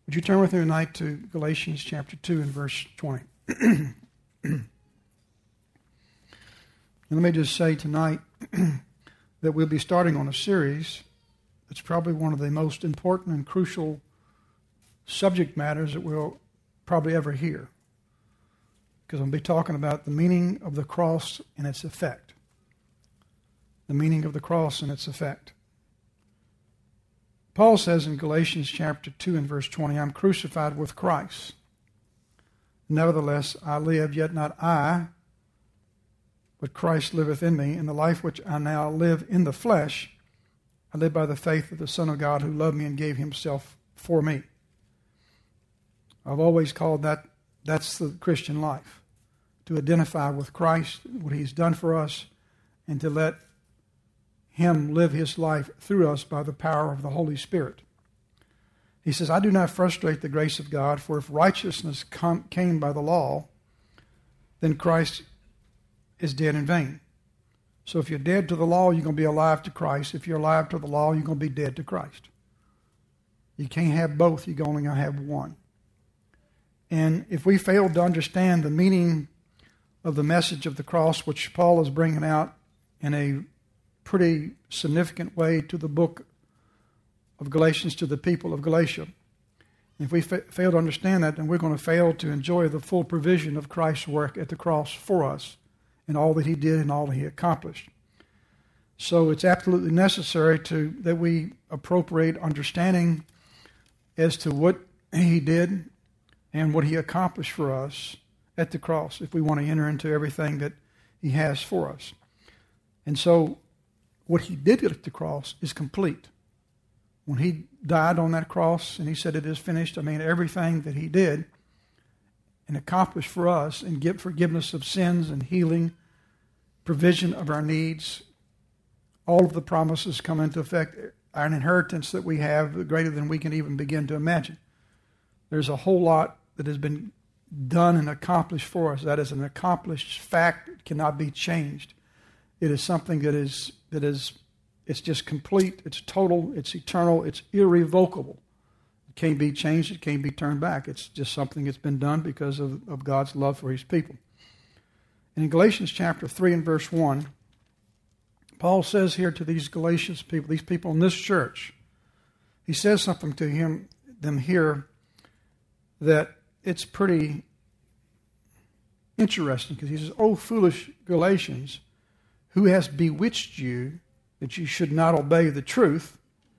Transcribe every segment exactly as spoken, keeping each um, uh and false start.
Would you turn with me tonight to Galatians chapter two and verse twenty? And let me just say tonight that we'll be starting on a series that's probably one of the most important and crucial subject matters that we'll probably ever hear. Because I'm going to be talking about the meaning of the cross and its effect. The meaning of the cross and its effect. Paul says in Galatians chapter two and verse twenty, I'm crucified with Christ. Nevertheless, I live, yet not I, but Christ liveth in me. In the life which I now live in the flesh, I live by the faith of the Son of God who loved me and gave himself for me. I've always called that, that's the Christian life. To identify with Christ, what he's done for us, and to let him live his life through us by the power of the Holy Spirit. He says, I do not frustrate the grace of God, for if righteousness come, came by the law, then Christ is dead in vain. So if you're dead to the law, you're going to be alive to Christ. If you're alive to the law, you're going to be dead to Christ. You can't have both. You're only going to have one. And if we fail to understand the meaning of the message of the cross, which Paul is bringing out in a pretty significant way to the book of Galatians, to the people of Galatia. If we fa- fail to understand that, then we're going to fail to enjoy the full provision of Christ's work at the cross for us and all that he did and all that he accomplished. So it's absolutely necessary to that we appropriate understanding as to what he did and what he accomplished for us at the cross if we want to enter into everything that he has for us. And so what he did at the cross is complete. When he died on that cross and he said it is finished, I mean everything that he did and accomplished for us and give forgiveness of sins and healing, provision of our needs, all of the promises come into effect. An inheritance that we have greater than we can even begin to imagine. There's a whole lot that has been done and accomplished for us. That is an accomplished fact. It cannot be changed. It is something that is that is it's just complete, it's total, it's eternal, it's irrevocable. It can't be changed, it can't be turned back. It's just something that's been done because of, of God's love for his people. And in Galatians chapter three and verse one, Paul says here to these Galatians people, these people in this church, he says something to him, them here that it's pretty interesting because he says, "O foolish Galatians, who has bewitched you that you should not obey the truth,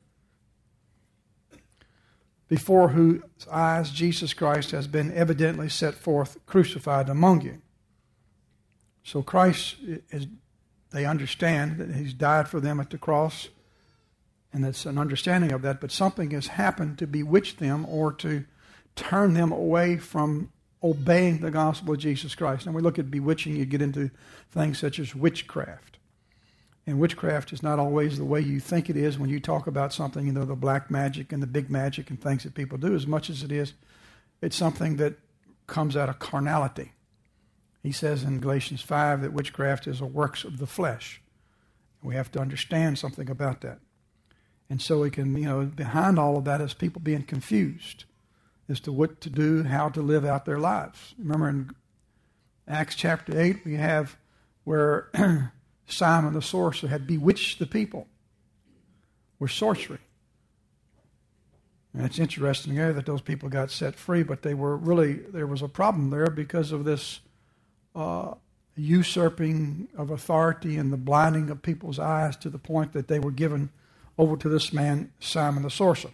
before whose eyes Jesus Christ has been evidently set forth crucified among you." So Christ, is, they understand that he's died for them at the cross, and it's an understanding of that, but something has happened to bewitch them or to turn them away from obeying the gospel of Jesus Christ. And we look at bewitching, you get into things such as witchcraft. And witchcraft is not always the way you think it is when you talk about something, you know, the black magic and the big magic and things that people do, as much as it is, it's something that comes out of carnality. He says in Galatians five that witchcraft is a works of the flesh. We have to understand something about that. And so we can, you know, behind all of that is people being confused as to what to do, how to live out their lives. Remember in Acts chapter eight, we have where Simon the sorcerer had bewitched the people with sorcery. And it's interesting there that those people got set free, but they were really, there was a problem there because of this uh, usurping of authority and the blinding of people's eyes to the point that they were given over to this man, Simon the sorcerer.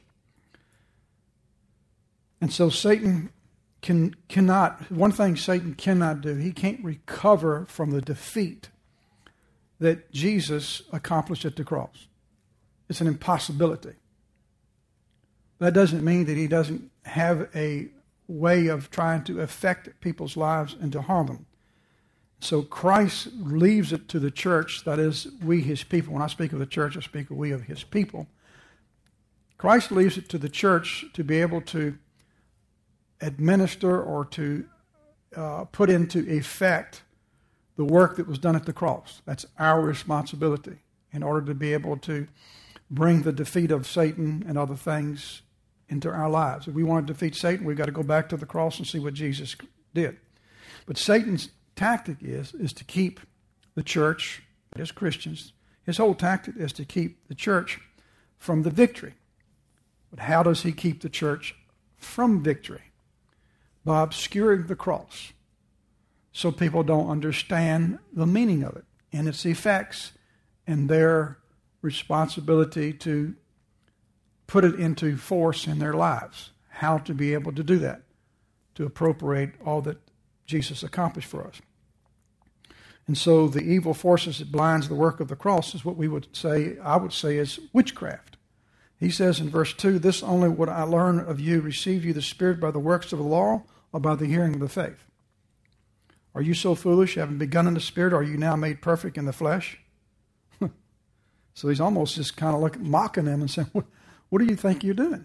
And so Satan can cannot, one thing Satan cannot do, he can't recover from the defeat that Jesus accomplished at the cross. It's an impossibility. That doesn't mean that he doesn't have a way of trying to affect people's lives and to harm them. So Christ leaves it to the church, that is, we his people. When I speak of the church, I speak of we of his people. Christ leaves it to the church to be able to administer or to uh, put into effect the work that was done at the cross. That's our responsibility in order to be able to bring the defeat of Satan and other things into our lives. If we want to defeat Satan, we've got to go back to the cross and see what Jesus did. But Satan's tactic is, is to keep the church, as Christians, his whole tactic is to keep the church from the victory. But how does he keep the church from victory? By obscuring the cross, so people don't understand the meaning of it and its effects and their responsibility to put it into force in their lives. How to be able to do that, to appropriate all that Jesus accomplished for us. And so the evil forces that blinds the work of the cross is what we would say, I would say, is witchcraft. He says in verse two, "This only would I learn of you, receive you the Spirit by the works of the law or by the hearing of the faith? Are you so foolish, having begun in the Spirit, are you now made perfect in the flesh?" So he's almost just kind of like mocking them and saying, what, what do you think you're doing?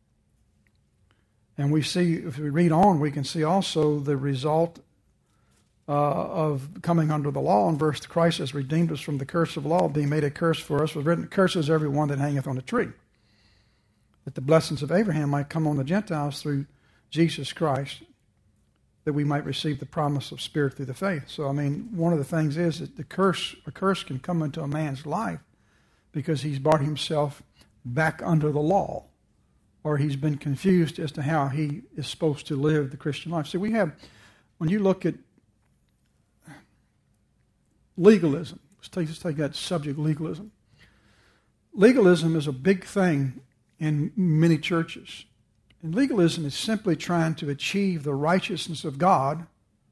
And we see, if we read on, we can see also the result uh, of coming under the law. In verse, Christ has redeemed us from the curse of law, being made a curse for us, was written, "Curses every one that hangeth on a tree," that the blessings of Abraham might come on the Gentiles through Jesus Christ, that we might receive the promise of Spirit through the faith. So, I mean, one of the things is that the curse, a curse can come into a man's life because he's brought himself back under the law, or he's been confused as to how he is supposed to live the Christian life. See, we have, when you look at legalism, let's take, let's take that subject, legalism. Legalism is a big thing in many churches. And legalism is simply trying to achieve the righteousness of God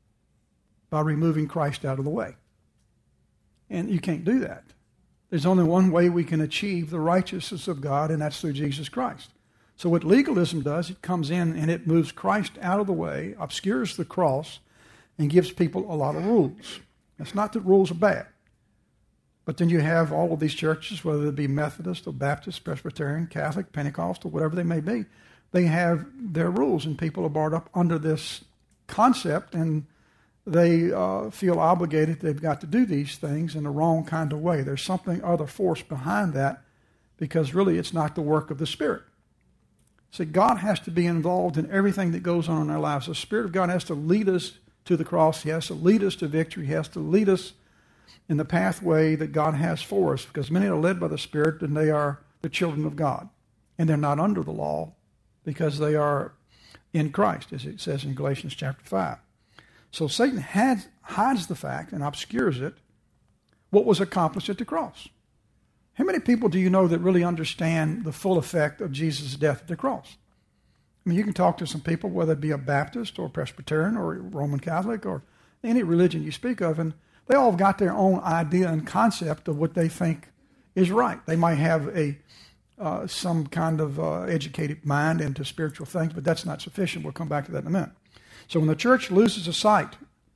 by removing Christ out of the way. And you can't do that. There's only one way we can achieve the righteousness of God, and that's through Jesus Christ. So what legalism does, it comes in and it moves Christ out of the way, obscures the cross, and gives people a lot of rules. It's not that rules are bad. But then you have all of these churches, whether it be Methodist or Baptist, Presbyterian, Catholic, Pentecostal, whatever they may be, they have their rules, and people are brought up under this concept, and they uh, feel obligated they've got to do these things in the wrong kind of way. There's something other force behind that, because really it's not the work of the Spirit. See, God has to be involved in everything that goes on in our lives. The Spirit of God has to lead us to the cross. He has to lead us to victory. He has to lead us in the pathway that God has for us, because many are led by the Spirit, and they are the children of God. And they're not under the law because they are in Christ, as it says in Galatians chapter five. So Satan had, hides the fact and obscures it, what was accomplished at the cross. How many people do you know that really understand the full effect of Jesus' death at the cross? I mean, you can talk to some people, whether it be a Baptist or Presbyterian or Roman Catholic or any religion you speak of, and they all have got their own idea and concept of what they think is right. They might have a uh, some kind of uh, educated mind into spiritual things, but that's not sufficient. We'll come back to that in a minute. So when the church loses a sight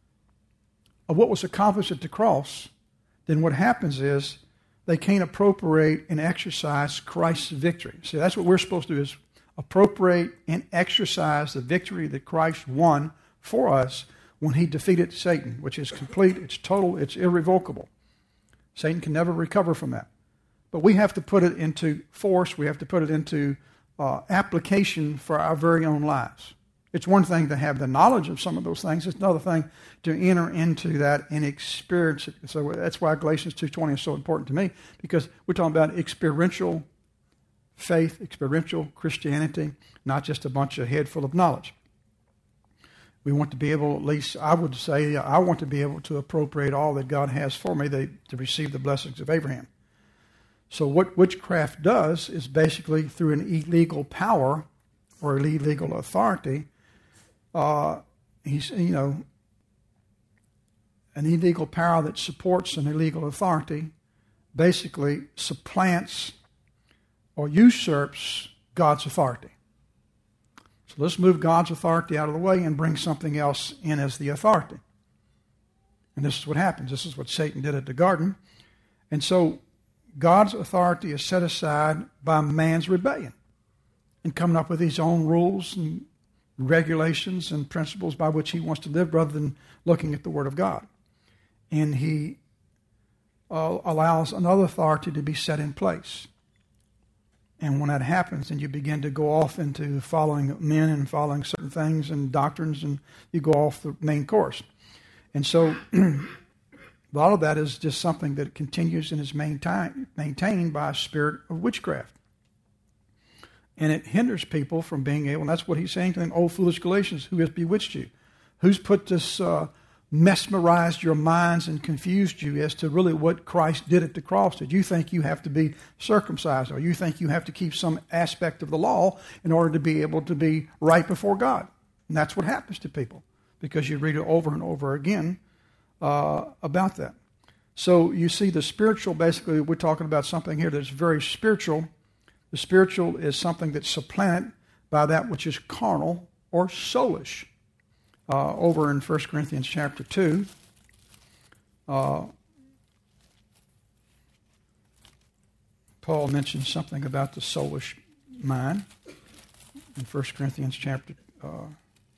of what was accomplished at the cross, then what happens is they can't appropriate and exercise Christ's victory. See, that's what we're supposed to do, is appropriate and exercise the victory that Christ won for us when he defeated Satan, which is complete, it's total, it's irrevocable. Satan can never recover from that. But we have to put it into force. We have to put it into uh, application for our very own lives. It's one thing to have the knowledge of some of those things. It's another thing to enter into that and experience it. So that's why Galatians two twenty is so important to me, because we're talking about experiential faith, experiential Christianity, not just a bunch of head full of knowledge. We want to be able, at least I would say, I want to be able to appropriate all that God has for me to, to receive the blessings of Abraham. So what witchcraft does is basically through an illegal power or illegal authority, uh, he's, you know, an illegal power that supports an illegal authority basically supplants or usurps God's authority. So let's move God's authority out of the way and bring something else in as the authority. And this is what happens. This is what Satan did at the garden. And so God's authority is set aside by man's rebellion and coming up with his own rules and regulations and principles by which he wants to live rather than looking at the Word of God. And he uh, allows another authority to be set in place. And when that happens, then you begin to go off into following men and following certain things and doctrines, and you go off the main course. And so a lot of that is just something that continues and is maintain, maintained by a spirit of witchcraft. And it hinders people from being able, and that's what he's saying to them, "O foolish Galatians, who has bewitched you?" Who's put this, uh, mesmerized your minds and confused you as to really what Christ did at the cross? Did you think you have to be circumcised, or you think you have to keep some aspect of the law in order to be able to be right before God? And that's what happens to people, because you read it over and over again uh, about that. So you see the spiritual, basically we're talking about something here that's very spiritual. The spiritual is something that's supplanted by that which is carnal or soulish. Uh, over in First Corinthians chapter two, uh, Paul mentions something about the soulish mind in First Corinthians chapter uh,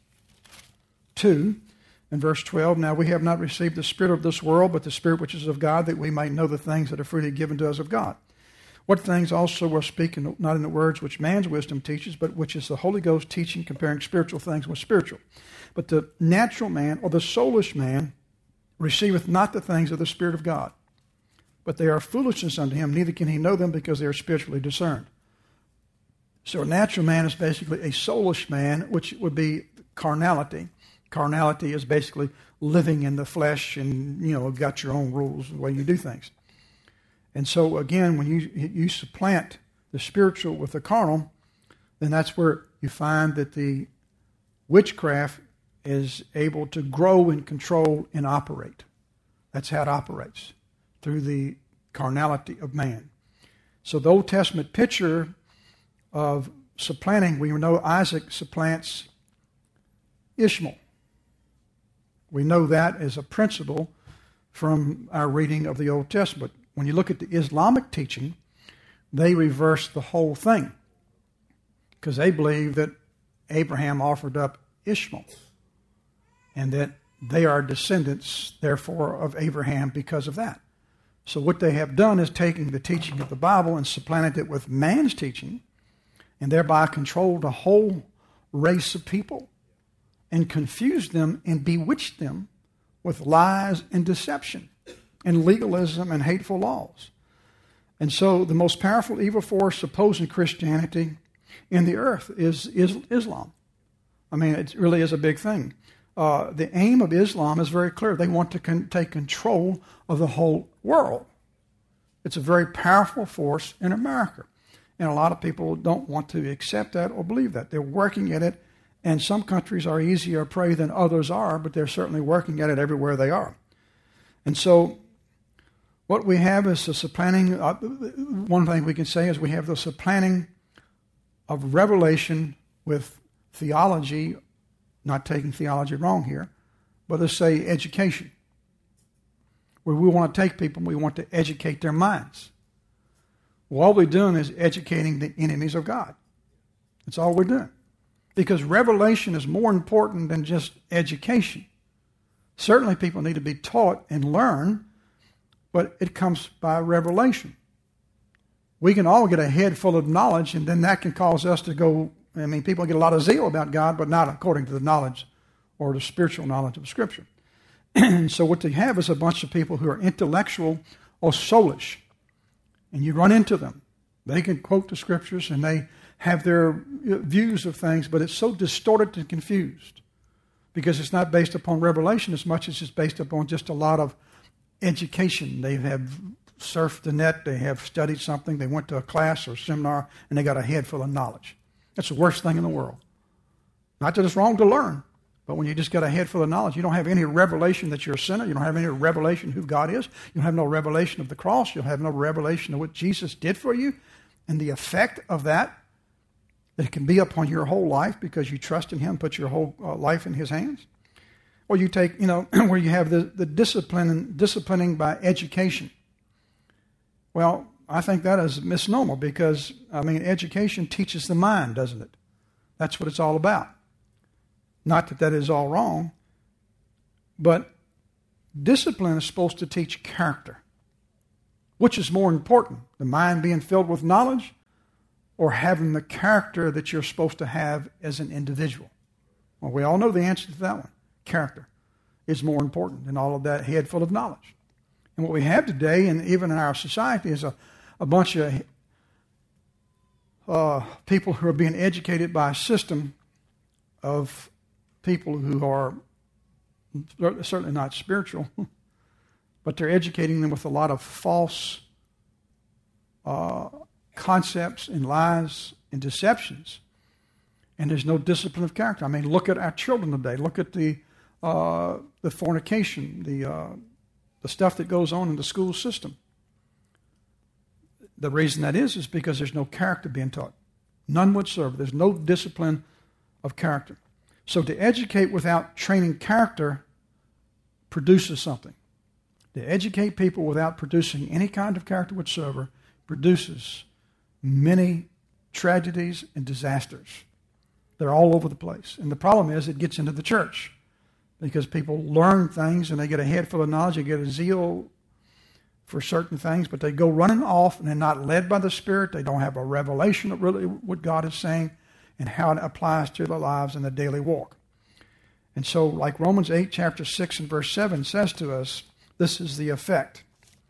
two, in verse twelve. "Now we have not received the spirit of this world, but the Spirit which is of God, that we might know the things that are freely given to us of God. What things also we're speaking, not in the words which man's wisdom teaches, but which is the Holy Ghost teaching, comparing spiritual things with spiritual. But the natural man, or the soulish man, receiveth not the things of the Spirit of God, but they are foolishness unto him, neither can he know them, because they are spiritually discerned." So a natural man is basically a soulish man, which would be carnality. Carnality is basically living in the flesh and, you know, got your own rules, the way you do things. And so, again, when you you supplant the spiritual with the carnal, then that's where you find that the witchcraft is able to grow and control and operate. That's how it operates, through the carnality of man. So the Old Testament picture of supplanting, we know Isaac supplants Ishmael. We know that as a principle from our reading of the Old Testament. When you look at the Islamic teaching, they reverse the whole thing, because they believe that Abraham offered up Ishmael, and that they are descendants, therefore, of Abraham because of that. So what they have done is taken the teaching of the Bible and supplanted it with man's teaching, and thereby controlled a whole race of people and confused them and bewitched them with lies and deception and legalism and hateful laws. And so the most powerful evil force opposing Christianity in the earth is, is Islam. I mean, it really is a big thing. Uh, the aim of Islam is very clear. They want to con- take control of the whole world. It's a very powerful force in America. And a lot of people don't want to accept that or believe that. They're working at it, and some countries are easier prey than others are, but they're certainly working at it everywhere they are. And so what we have is the supplanting. Uh, one thing we can say is we have the supplanting of revelation with theology, not taking theology wrong here, but let's say education, where we want to take people and we want to educate their minds. Well, all we're doing is educating the enemies of God. That's all we're doing. Because revelation is more important than just education. Certainly people need to be taught and learn, but it comes by revelation. We can all get a head full of knowledge, and then that can cause us to go, I mean, people get a lot of zeal about God, but not according to the knowledge or the spiritual knowledge of Scripture. And so what they have is a bunch of people who are intellectual or soulish, and you run into them. They can quote the Scriptures, and they have their views of things, but it's so distorted and confused because it's not based upon revelation as much as it's based upon just a lot of education. They have surfed the net, they have studied something, they went to a class or seminar, and they got a head full of knowledge. That's the worst thing in the world. Not that it's wrong to learn, but when you just got a head full of knowledge, you don't have any revelation that you're a sinner, you don't have any revelation who God is, you don't have no revelation of the cross, you'll have no revelation of what Jesus did for you, and the effect of that, that it can be upon your whole life because you trust in Him, put your whole uh, life in His hands. Or you take, you know, where you have the, the discipline, disciplining by education. Well, I think that is a misnomer because, I mean, education teaches the mind, doesn't it? That's what it's all about. Not that that is all wrong, but discipline is supposed to teach character. Which is more important, the mind being filled with knowledge or having the character that you're supposed to have as an individual? Well, we all know the answer to that one. Character is more important than all of that head full of knowledge. And what we have today, and even in our society, is a, a bunch of uh, people who are being educated by a system of people who are certainly not spiritual, but they're educating them with a lot of false uh, concepts and lies and deceptions. And there's no discipline of character. I mean, look at our children today. Look at the uh, the fornication, the uh, the stuff that goes on in the school system. The reason that is is because there's no character being taught. None whatsoever. There's no discipline of character. So to educate without training character produces something. To educate people without producing any kind of character whatsoever produces many tragedies and disasters. They're all over the place. And the problem is it gets into the church because people learn things and they get a head full of knowledge, they get a zeal for certain things, but they go running off and they're not led by the Spirit. They don't have a revelation of really what God is saying and how it applies to their lives in the daily walk. And so, like Romans eight, chapter six and verse seven says to us, this is the effect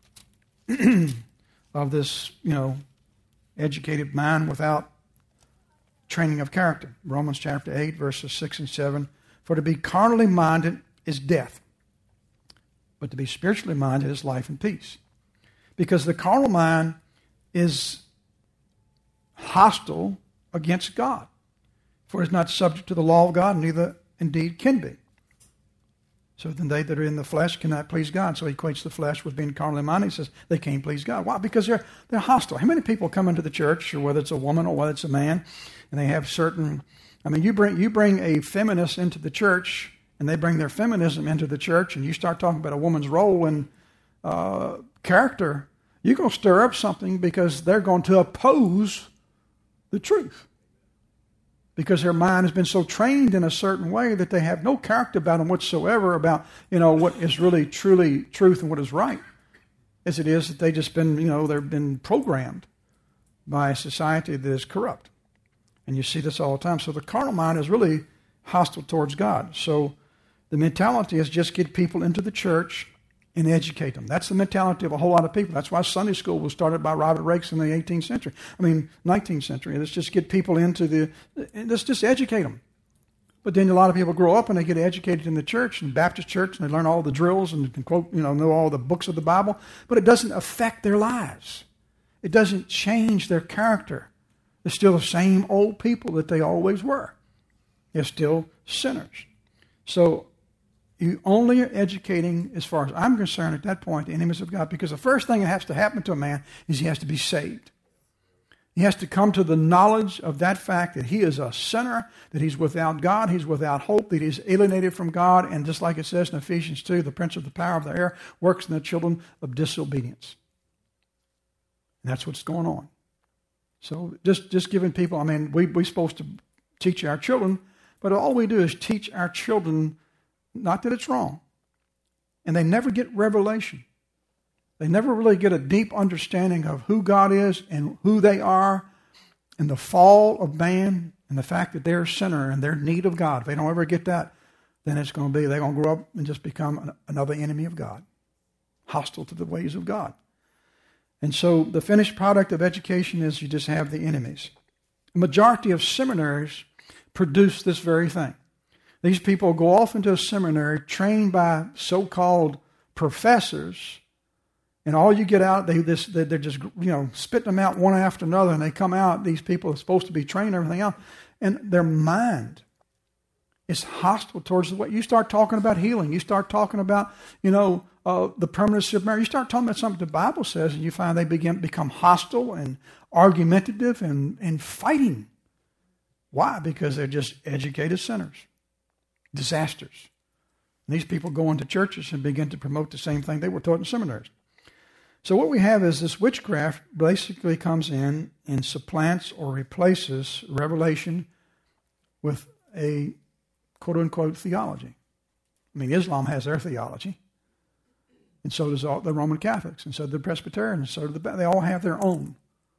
of this, you know, educated mind without training of character. Romans chapter eight, verses six and seven. For to be carnally minded is death, but to be spiritually minded is life and peace. Because the carnal mind is hostile against God. For it is not subject to the law of God, neither indeed can be. So then they that are in the flesh cannot please God. So he equates the flesh with being carnally minded. He says they can't please God. Why? Because they're they're hostile. How many people come into the church, or whether it's a woman or whether it's a man, and they have certain, I mean, you bring you bring a feminist into the church, and they bring their feminism into the church, and you start talking about a woman's role in uh, character, you're going to stir up something because they're going to oppose the truth. Because their mind has been so trained in a certain way that they have no character about them whatsoever about, you know, what is really truly truth and what is right. As it is that they've just been, you know, they've been programmed by a society that is corrupt. And you see this all the time. So the carnal mind is really hostile towards God. So the mentality is just get people into the church and educate them. That's the mentality of a whole lot of people. That's why Sunday school was started by Robert Rakes in the eighteenth century. I mean, nineteenth century. Let's just get people into the, let's just educate them. But then a lot of people grow up and they get educated in the church, in Baptist church, and they learn all the drills and can quote, you know, know all the books of the Bible. But it doesn't affect their lives. It doesn't change their character. They're still the same old people that they always were. They're still sinners. So you only are educating, as far as I'm concerned at that point, the enemies of God, because the first thing that has to happen to a man is he has to be saved. He has to come to the knowledge of that fact that he is a sinner, that he's without God, he's without hope, that he's alienated from God, and just like it says in Ephesians two, the prince of the power of the air works in the children of disobedience. And that's what's going on. So just, just giving people, I mean, we, we're supposed to teach our children, but all we do is teach our children, not that it's wrong, and they never get revelation. They never really get a deep understanding of who God is and who they are and the fall of man and the fact that they're a sinner and they're in need of God. If they don't ever get that, then it's going to be, they're going to grow up and just become another enemy of God, hostile to the ways of God. And so the finished product of education is you just have the enemies. The majority of seminaries produce this very thing. These people go off into a seminary trained by so-called professors, and all you get out, they, this, they, they're just, you know, spitting them out one after another, and they come out, these people are supposed to be trained and everything else, and their mind is hostile towards the way. You start talking about healing, you start talking about, you know, uh, the permanency of marriage, you start talking about something the Bible says, and you find they begin become hostile and argumentative and, and fighting. Why? Because they're just educated sinners. Disasters. And these people go into churches and begin to promote the same thing they were taught in seminaries. So what we have is this witchcraft basically comes in and supplants or replaces revelation with a quote-unquote theology. I mean, Islam has their theology, and so does all the Roman Catholics, and so do the Presbyterians, and so do the, they all have their own.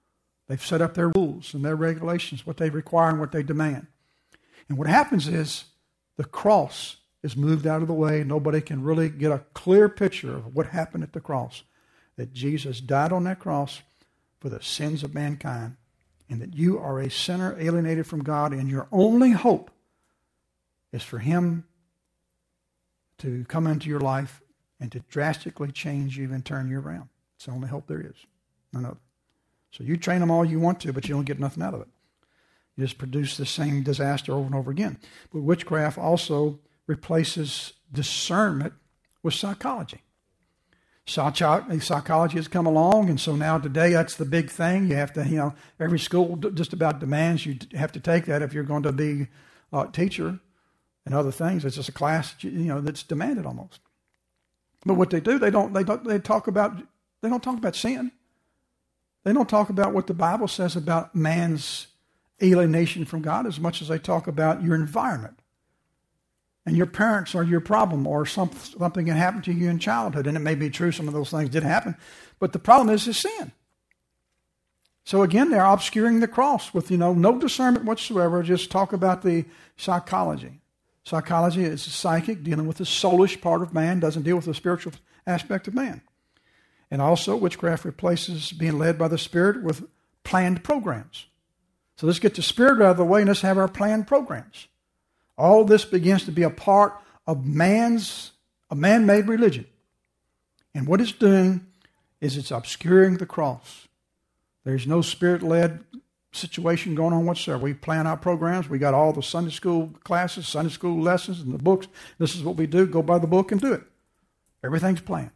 They've set up their rules and their regulations, what they require and what they demand. And what happens is the cross is moved out of the way. Nobody can really get a clear picture of what happened at the cross. That Jesus died on that cross for the sins of mankind, and that you are a sinner alienated from God, and your only hope is for Him to come into your life and to drastically change you and turn you around. It's the only hope there is. None other. So you train them all you want to, but you don't get nothing out of it. You just produce the same disaster over and over again. But witchcraft also replaces discernment with psychology. Psychology has come along, and so now today that's the big thing. You have to, you know, every school just about demands you have to take that if you're going to be a teacher and other things. It's just a class, you know, that's demanded almost. But what they do, they don't, they don't, they talk about, they don't talk about sin. They don't talk about what the Bible says about man's alienation from God as much as they talk about your environment. And your parents are your problem, or some, something can happen to you in childhood. And it may be true, some of those things did happen. But the problem is, is sin. So again, they're obscuring the cross with, you know, no discernment whatsoever. Just talk about the psychology. Psychology is psychic, dealing with the soulish part of man, doesn't deal with the spiritual aspect of man. And also, witchcraft replaces being led by the Spirit with planned programs. So let's get the Spirit out of the way and let's have our planned programs. All this begins to be a part of man's, a man-made religion. And what it's doing is it's obscuring the cross. There's no Spirit-led situation going on whatsoever. We plan our programs. We got all the Sunday school classes, Sunday school lessons, and the books. This is what we do. Go by the book and do it. Everything's planned.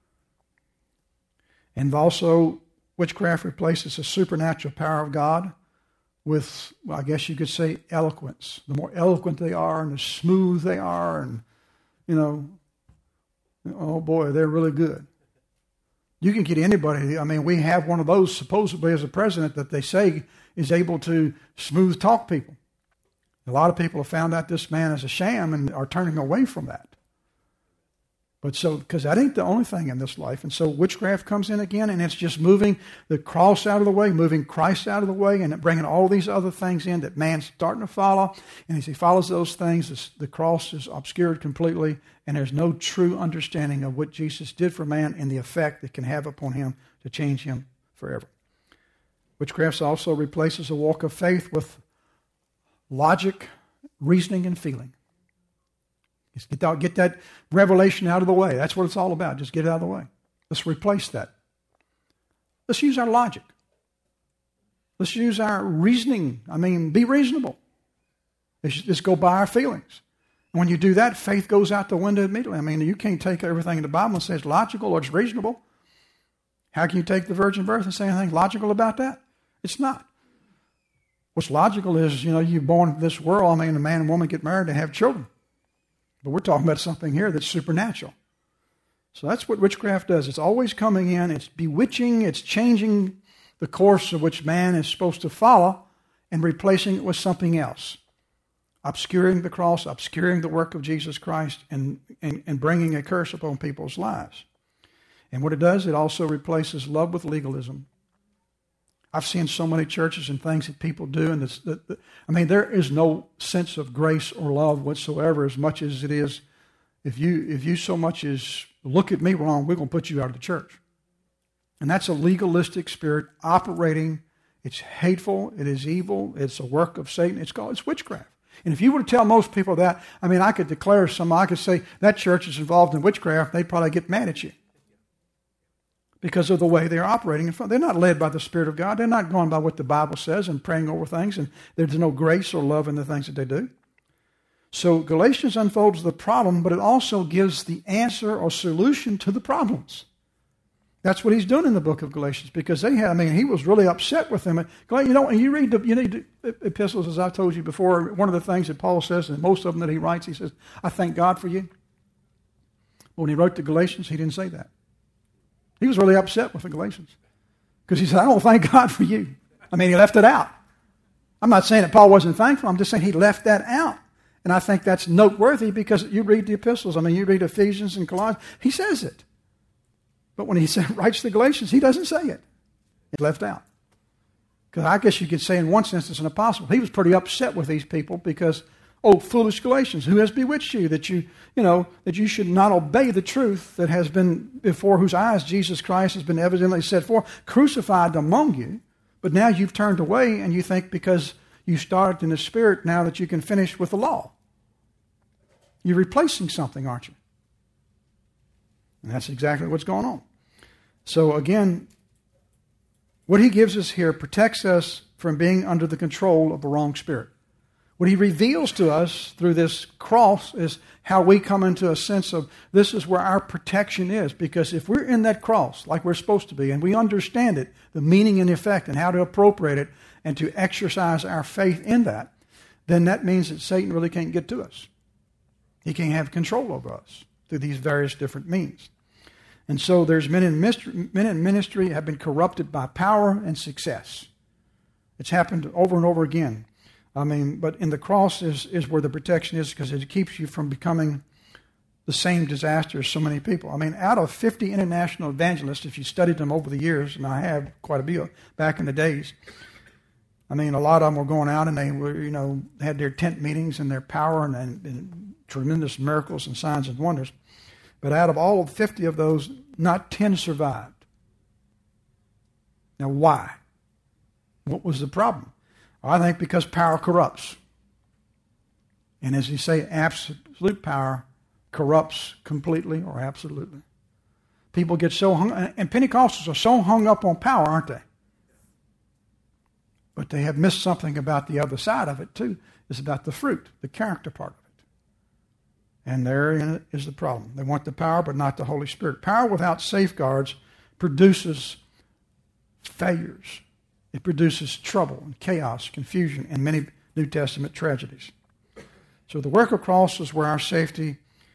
And also, witchcraft replaces the supernatural power of God with, well, I guess you could say, eloquence. The more eloquent they are and the smooth they are, and, you know, oh boy, they're really good. You can get anybody. I mean, we have one of those supposedly as a president that they say is able to smooth talk people. A lot of people have found out this man is a sham and are turning away from that. But so, because that ain't the only thing in this life. And so witchcraft comes in again, and it's just moving the cross out of the way, moving Christ out of the way, and bringing all these other things in that man's starting to follow. And as he follows those things, the cross is obscured completely, and there's no true understanding of what Jesus did for man and the effect it can have upon him to change him forever. Witchcraft also replaces a walk of faith with logic, reasoning, and feeling. Just get that, get that revelation out of the way. That's what it's all about. Just get it out of the way. Let's replace that. Let's use our logic. Let's use our reasoning. I mean, be reasonable. Let's just go by our feelings. When you do that, faith goes out the window immediately. I mean, you can't take everything in the Bible and say it's logical or it's reasonable. How can you take the virgin birth and say anything logical about that? It's not. What's logical is, you know, you're born into this world. I mean, a man and woman get married and have children. But we're talking about something here that's supernatural. So that's what witchcraft does. It's always coming in. It's bewitching. It's changing the course of which man is supposed to follow and replacing it with something else. Obscuring the cross, obscuring the work of Jesus Christ, and, and, and bringing a curse upon people's lives. And what it does, it also replaces love with legalism. I've seen so many churches and things that people do, and this, the, the, I mean, there is no sense of grace or love whatsoever, as much as it is, if you if you so much as look at me wrong, we're going to put you out of the church. And that's a legalistic spirit operating. It's hateful. It is evil. It's a work of Satan. It's called it's witchcraft. And if you were to tell most people that, I mean, I could declare some, I could say that church is involved in witchcraft, they'd probably get mad at you. Because of the way they're operating in front. They're not led by the Spirit of God. They're not going by what the Bible says and praying over things, and there's no grace or love in the things that they do. So Galatians unfolds the problem, but it also gives the answer or solution to the problems. That's what he's doing in the book of Galatians, because they had, I mean, he was really upset with them. You know, when you read the, you read the epistles, as I've told you before, one of the things that Paul says, and most of them that he writes, he says, I thank God for you. But when he wrote the Galatians, he didn't say that. He was really upset with the Galatians because he said, I don't thank God for you. I mean, he left it out. I'm not saying that Paul wasn't thankful. I'm just saying he left that out. And I think that's noteworthy because you read the epistles. I mean, you read Ephesians and Colossians. He says it. But when he writes the Galatians, he doesn't say it. It's left out. Because I guess you could say in one sense it's an apostle. He was pretty upset with these people because, oh, foolish Galatians, who has bewitched you that you, you know, that you should not obey the truth that has been before whose eyes Jesus Christ has been evidently set forth, crucified among you. But now you've turned away and you think because you started in the Spirit now that you can finish with the law. You're replacing something, aren't you? And that's exactly what's going on. So again, what he gives us here protects us from being under the control of the wrong spirit. What he reveals to us through this cross is how we come into a sense of this is where our protection is. Because if we're in that cross like we're supposed to be and we understand it, the meaning and effect and how to appropriate it and to exercise our faith in that, then that means that Satan really can't get to us. He can't have control over us through these various different means. And so there's men in ministry, men in ministry have been corrupted by power and success. It's happened over and over again. I mean, but in the cross is, is where the protection is because it keeps you from becoming the same disaster as so many people. I mean, out of fifty international evangelists, if you studied them over the years, and I have quite a few back in the days, I mean, a lot of them were going out and they were, you know, had their tent meetings and their power and, and, and tremendous miracles and signs and wonders. But out of all of fifty of those, not ten survived. Now, why? What was the problem? I think because power corrupts. And as you say, absolute power corrupts completely or absolutely. People get so hung, and Pentecostals are so hung up on power, aren't they? But they have missed something about the other side of it too. It's about the fruit, the character part of it. And therein is the problem. They want the power, but not the Holy Spirit. Power without safeguards produces failures. It produces trouble and chaos, confusion, and many New Testament tragedies. So the work of cross is where our safety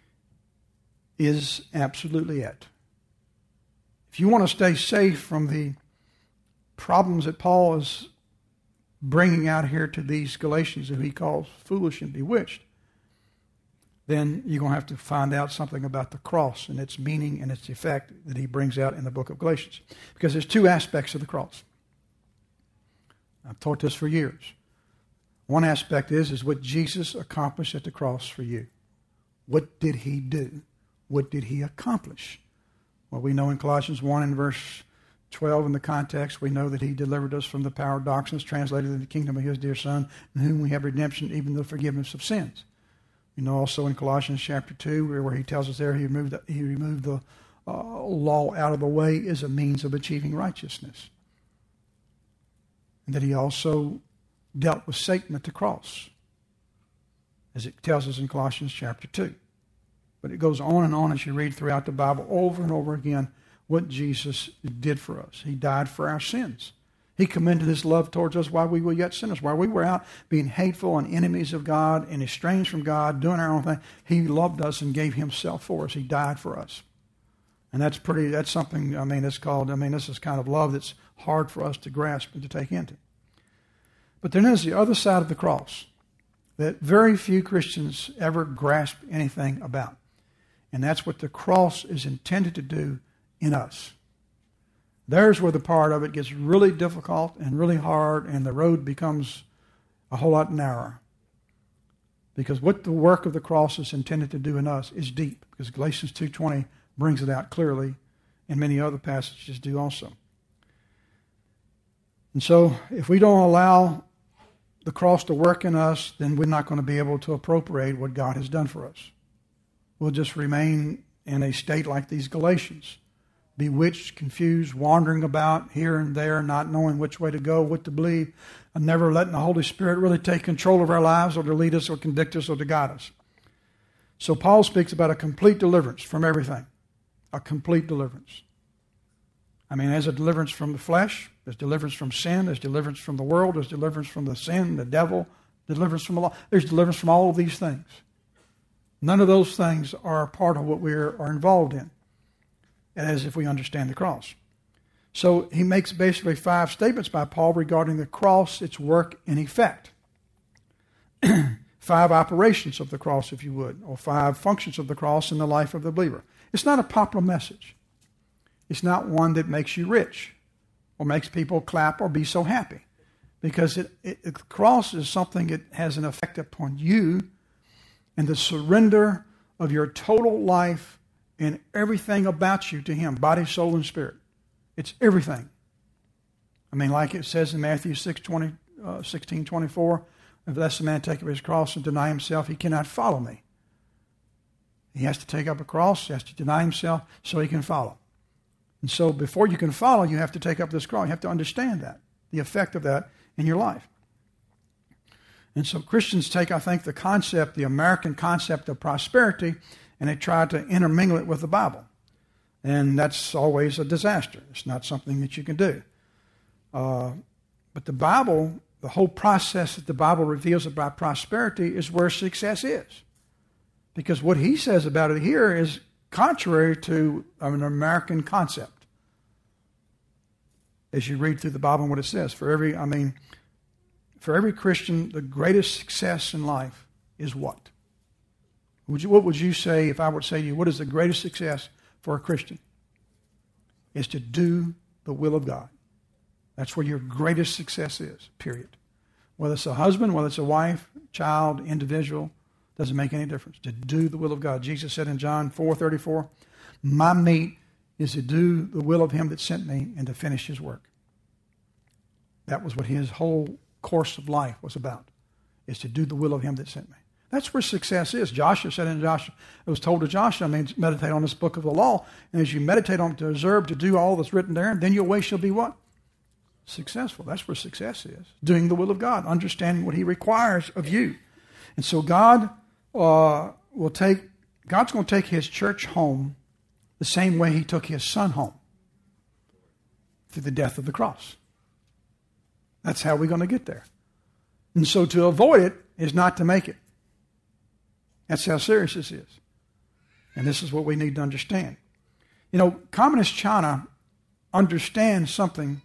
is absolutely at. If you want to stay safe from the problems that Paul is bringing out here to these Galatians who he calls foolish and bewitched, then you're going to have to find out something about the cross and its meaning and its effect that he brings out in the book of Galatians. Because there's two aspects of the cross. I've taught this for years. One aspect is, is what Jesus accomplished at the cross for you. What did he do? What did he accomplish? Well, we know in Colossians one and verse twelve in the context, we know that he delivered us from the power of darkness, translated in the kingdom of his dear Son, in whom we have redemption, even the forgiveness of sins. You know also in Colossians chapter two, where, where he tells us there he removed the, he removed the uh, law out of the way as a means of achieving righteousness. And that he also dealt with Satan at the cross, as it tells us in Colossians chapter two. But it goes on and on as you read throughout the Bible over and over again what Jesus did for us. He died for our sins. He commended his love towards us while we were yet sinners. While we were out being hateful and enemies of God and estranged from God, doing our own thing, he loved us and gave himself for us. He died for us. And that's pretty, that's something, I mean, it's called, I mean, this is kind of love that's hard for us to grasp and to take into. But then there's the other side of the cross that very few Christians ever grasp anything about. And that's what the cross is intended to do in us. There's where the part of it gets really difficult and really hard, and the road becomes a whole lot narrower. Because what the work of the cross is intended to do in us is deep, because Galatians two twenty brings it out clearly, and many other passages do also. And so, if we don't allow the cross to work in us, then we're not going to be able to appropriate what God has done for us. We'll just remain in a state like these Galatians, bewitched, confused, wandering about here and there, not knowing which way to go, what to believe, and never letting the Holy Spirit really take control of our lives or to lead us or convict us or to guide us. So Paul speaks about a complete deliverance from everything. A complete deliverance. I mean, there's a deliverance from the flesh, there's deliverance from sin, there's deliverance from the world, there's deliverance from the sin, the devil, deliverance from the law. There's deliverance from all of these things. None of those things are a part of what we are involved in, as if we understand the cross. So he makes basically five statements by Paul regarding the cross, its work and effect. Five operations of the cross, if you would, or five functions of the cross in the life of the believer. It's not a popular message. It's not one that makes you rich or makes people clap or be so happy. Because it, it, the cross is something that has an effect upon you, and the surrender of your total life and everything about you to Him, body, soul, and spirit. It's everything. I mean, like it says in Matthew six, twenty, uh, sixteen, twenty-four, unless a man take up his cross and deny himself, he cannot follow me. He has to take up a cross, he has to deny himself so he can follow. And so before you can follow, you have to take up this cross. You have to understand that, the effect of that in your life. And so Christians take, I think, the concept, the American concept of prosperity, and they try to intermingle it with the Bible. And that's always a disaster. It's not something that you can do. Uh, but the Bible, the whole process that the Bible reveals about prosperity is where success is. Because what he says about it here is contrary to an American concept. As you read through the Bible and what it says. For every, I mean, for every Christian, the greatest success in life is what? Would you, what would you say if I were to say to you, what is the greatest success for a Christian? Is to do the will of God. That's where your greatest success is, period. Whether it's a husband, whether it's a wife, child, individual, doesn't make any difference. To do the will of God. Jesus said in John four thirty-four, my meat is to do the will of Him that sent me and to finish His work. That was what His whole course of life was about, is to do the will of Him that sent me. That's where success is. Joshua said in Joshua, it was told to Joshua, I mean, meditate on this book of the law, and as you meditate on it, to observe, to do all that's written there, then your way shall be what? Successful. That's where success is. Doing the will of God, understanding what He requires of you. And so God uh, will take, God's going to take His church home the same way He took His Son home, through the death of the cross. That's how we're going to get there. And so to avoid it is not to make it. That's how serious this is. And this is what we need to understand. You know, Communist China understands something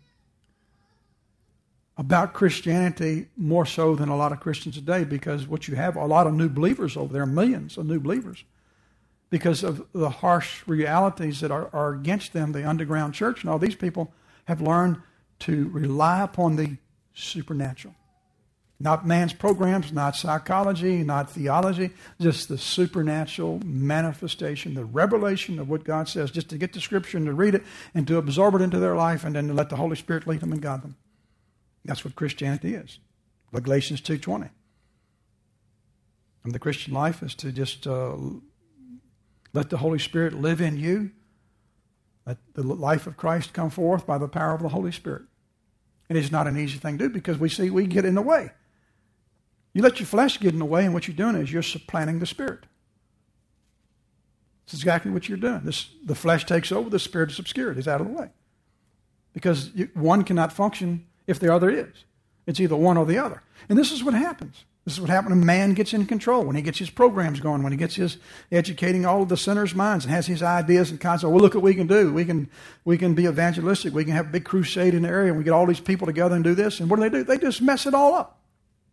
about Christianity more so than a lot of Christians today, because what you have, a lot of new believers over there, millions of new believers, because of the harsh realities that are, are against them, the underground church and all these people have learned to rely upon the supernatural. Not man's programs, not psychology, not theology, just the supernatural manifestation, the revelation of what God says, just to get the Scripture and to read it and to absorb it into their life and then to let the Holy Spirit lead them and guide them. That's what Christianity is. Galatians two twenty. And the Christian life is to just uh, let the Holy Spirit live in you. Let the life of Christ come forth by the power of the Holy Spirit. It is not an easy thing to do because we see we get in the way. You let your flesh get in the way, and what you're doing is you're supplanting the Spirit. That's exactly what you're doing. This, the flesh takes over, the Spirit is obscured. It's out of the way. Because you, one cannot function if the other is. It's either one or the other. And this is what happens. This is what happens when man gets in control, when he gets his programs going, when he gets his educating all of the sinners' minds and has his ideas and concepts. Well, look what we can do. We can we can be evangelistic. We can have a big crusade in the area, and we get all these people together and do this. And what do they do? They just mess it all up.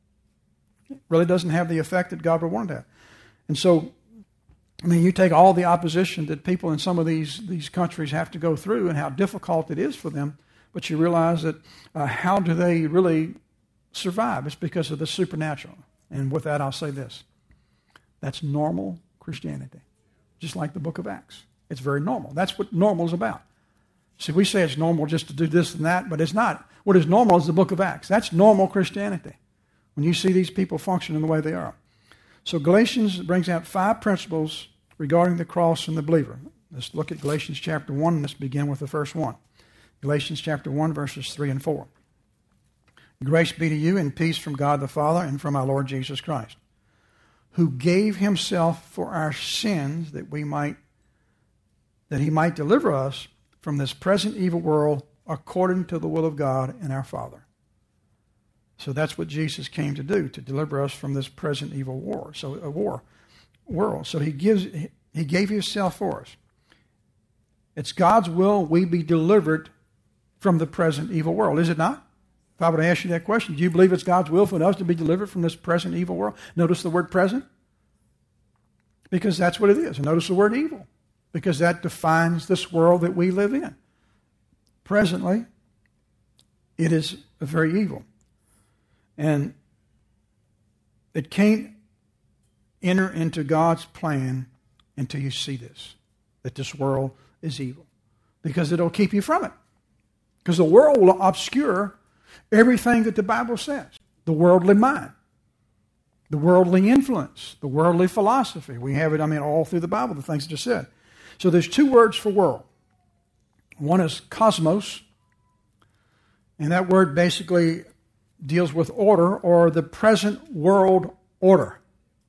It really doesn't have the effect that God would want it to have. And so, I mean, you take all the opposition that people in some of these, these countries have to go through and how difficult it is for them, but you realize that uh, how do they really survive? It's because of the supernatural. And with that, I'll say this. That's normal Christianity. Just like the book of Acts. It's very normal. That's what normal is about. See, we say it's normal just to do this and that, but it's not. What is normal is the book of Acts. That's normal Christianity. When you see these people functioning the way they are. So Galatians brings out five principles regarding the cross and the believer. Let's look at Galatians chapter one, and let's begin with the first one. Galatians chapter one, verses three and four. Grace be to you and peace from God the Father and from our Lord Jesus Christ, who gave himself for our sins that we might, that he might deliver us from this present evil world according to the will of God and our Father. So that's what Jesus came to do, to deliver us from this present evil war. So a war world. So he gives he gave himself for us. It's God's will we be delivered from the present evil world, is it not? If I were to ask you that question, do you believe it's God's will for us to be delivered from this present evil world? Notice the word present. Because that's what it is. And notice the word evil. Because that defines this world that we live in. Presently, it is very evil. And it can't enter into God's plan until you see this, that this world is evil. Because it'll keep you from it. Because the world will obscure everything that the Bible says. The worldly mind, the worldly influence, the worldly philosophy. We have it, I mean, all through the Bible, the things that are said. So there's two words for world. One is cosmos, and that word basically deals with order or the present world order.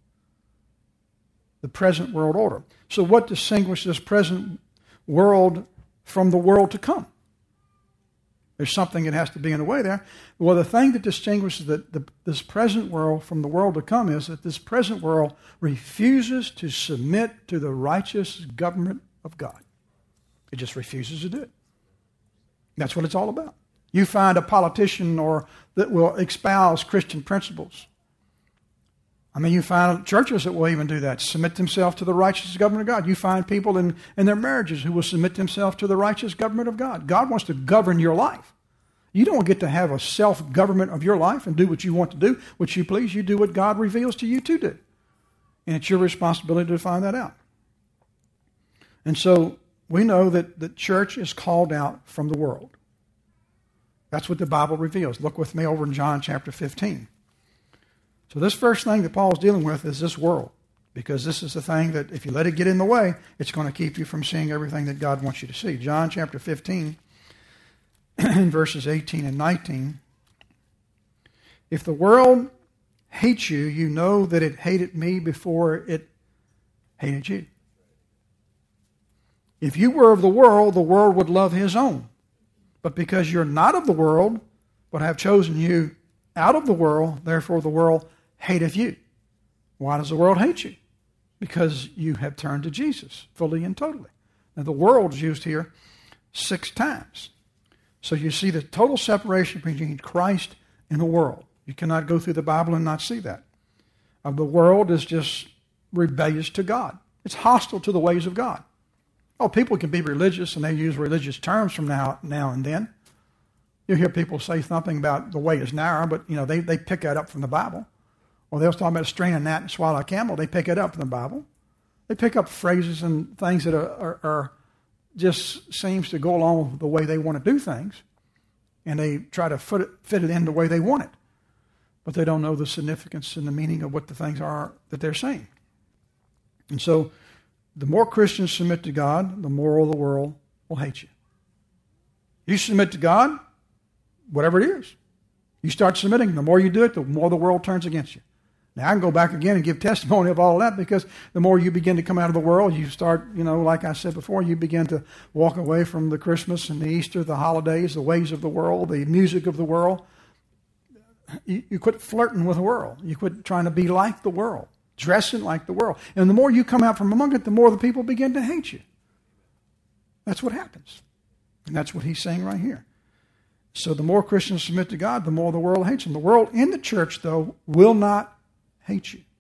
The present world order. So what distinguishes this present world from the world to come? There's something that has to be in the way there. Well, the thing that distinguishes the, the, this present world from the world to come is that this present world refuses to submit to the righteous government of God. It just refuses to do it. That's what it's all about. You find a politician or that will espouse Christian principles. I mean, you find churches that will even do that, submit themselves to the righteous government of God. You find people in, in their marriages who will submit themselves to the righteous government of God. God wants to govern your life. You don't get to have a self-government of your life and do what you want to do, what you please. You do what God reveals to you to do. And it's your responsibility to find that out. And so we know that the church is called out from the world. That's what the Bible reveals. Look with me over in John chapter fifteen. So this first thing that Paul is dealing with is this world. Because this is the thing that if you let it get in the way, it's going to keep you from seeing everything that God wants you to see. John chapter fifteen, verses eighteen and nineteen. If the world hates you, you know that it hated me before it hated you. If you were of the world, the world would love his own. But because you're not of the world, but have chosen you out of the world, therefore the world hateth you. Why does the world hate you? Because you have turned to Jesus fully and totally. Now the world is used here six times. So you see the total separation between Christ and the world. You cannot go through the Bible and not see that. Uh, the world is just rebellious to God. It's hostile to the ways of God. Oh, people can be religious and they use religious terms from now, now and then. You hear people say something about the way is narrow, but you know they, they pick that up from the Bible. Or they'll talk about strain a gnat and swallow a camel. They pick it up from the Bible. They pick up phrases and things that are, are, are just seems to go along with the way they want to do things, and they try to fit it, fit it in the way they want it. But they don't know the significance and the meaning of what the things are that they're saying. And so the more Christians submit to God, the more the world will hate you. You submit to God, whatever it is. You start submitting, the more you do it, the more the world turns against you. Now, I can go back again and give testimony of all of that because the more you begin to come out of the world, you start, you know, like I said before, you begin to walk away from the Christmas and the Easter, the holidays, the ways of the world, the music of the world. You, you quit flirting with the world. You quit trying to be like the world, dressing like the world. And the more you come out from among it, the more the people begin to hate you. That's what happens. And that's what he's saying right here. So the more Christians submit to God, the more the world hates them. The world in the church, though, will not hate you.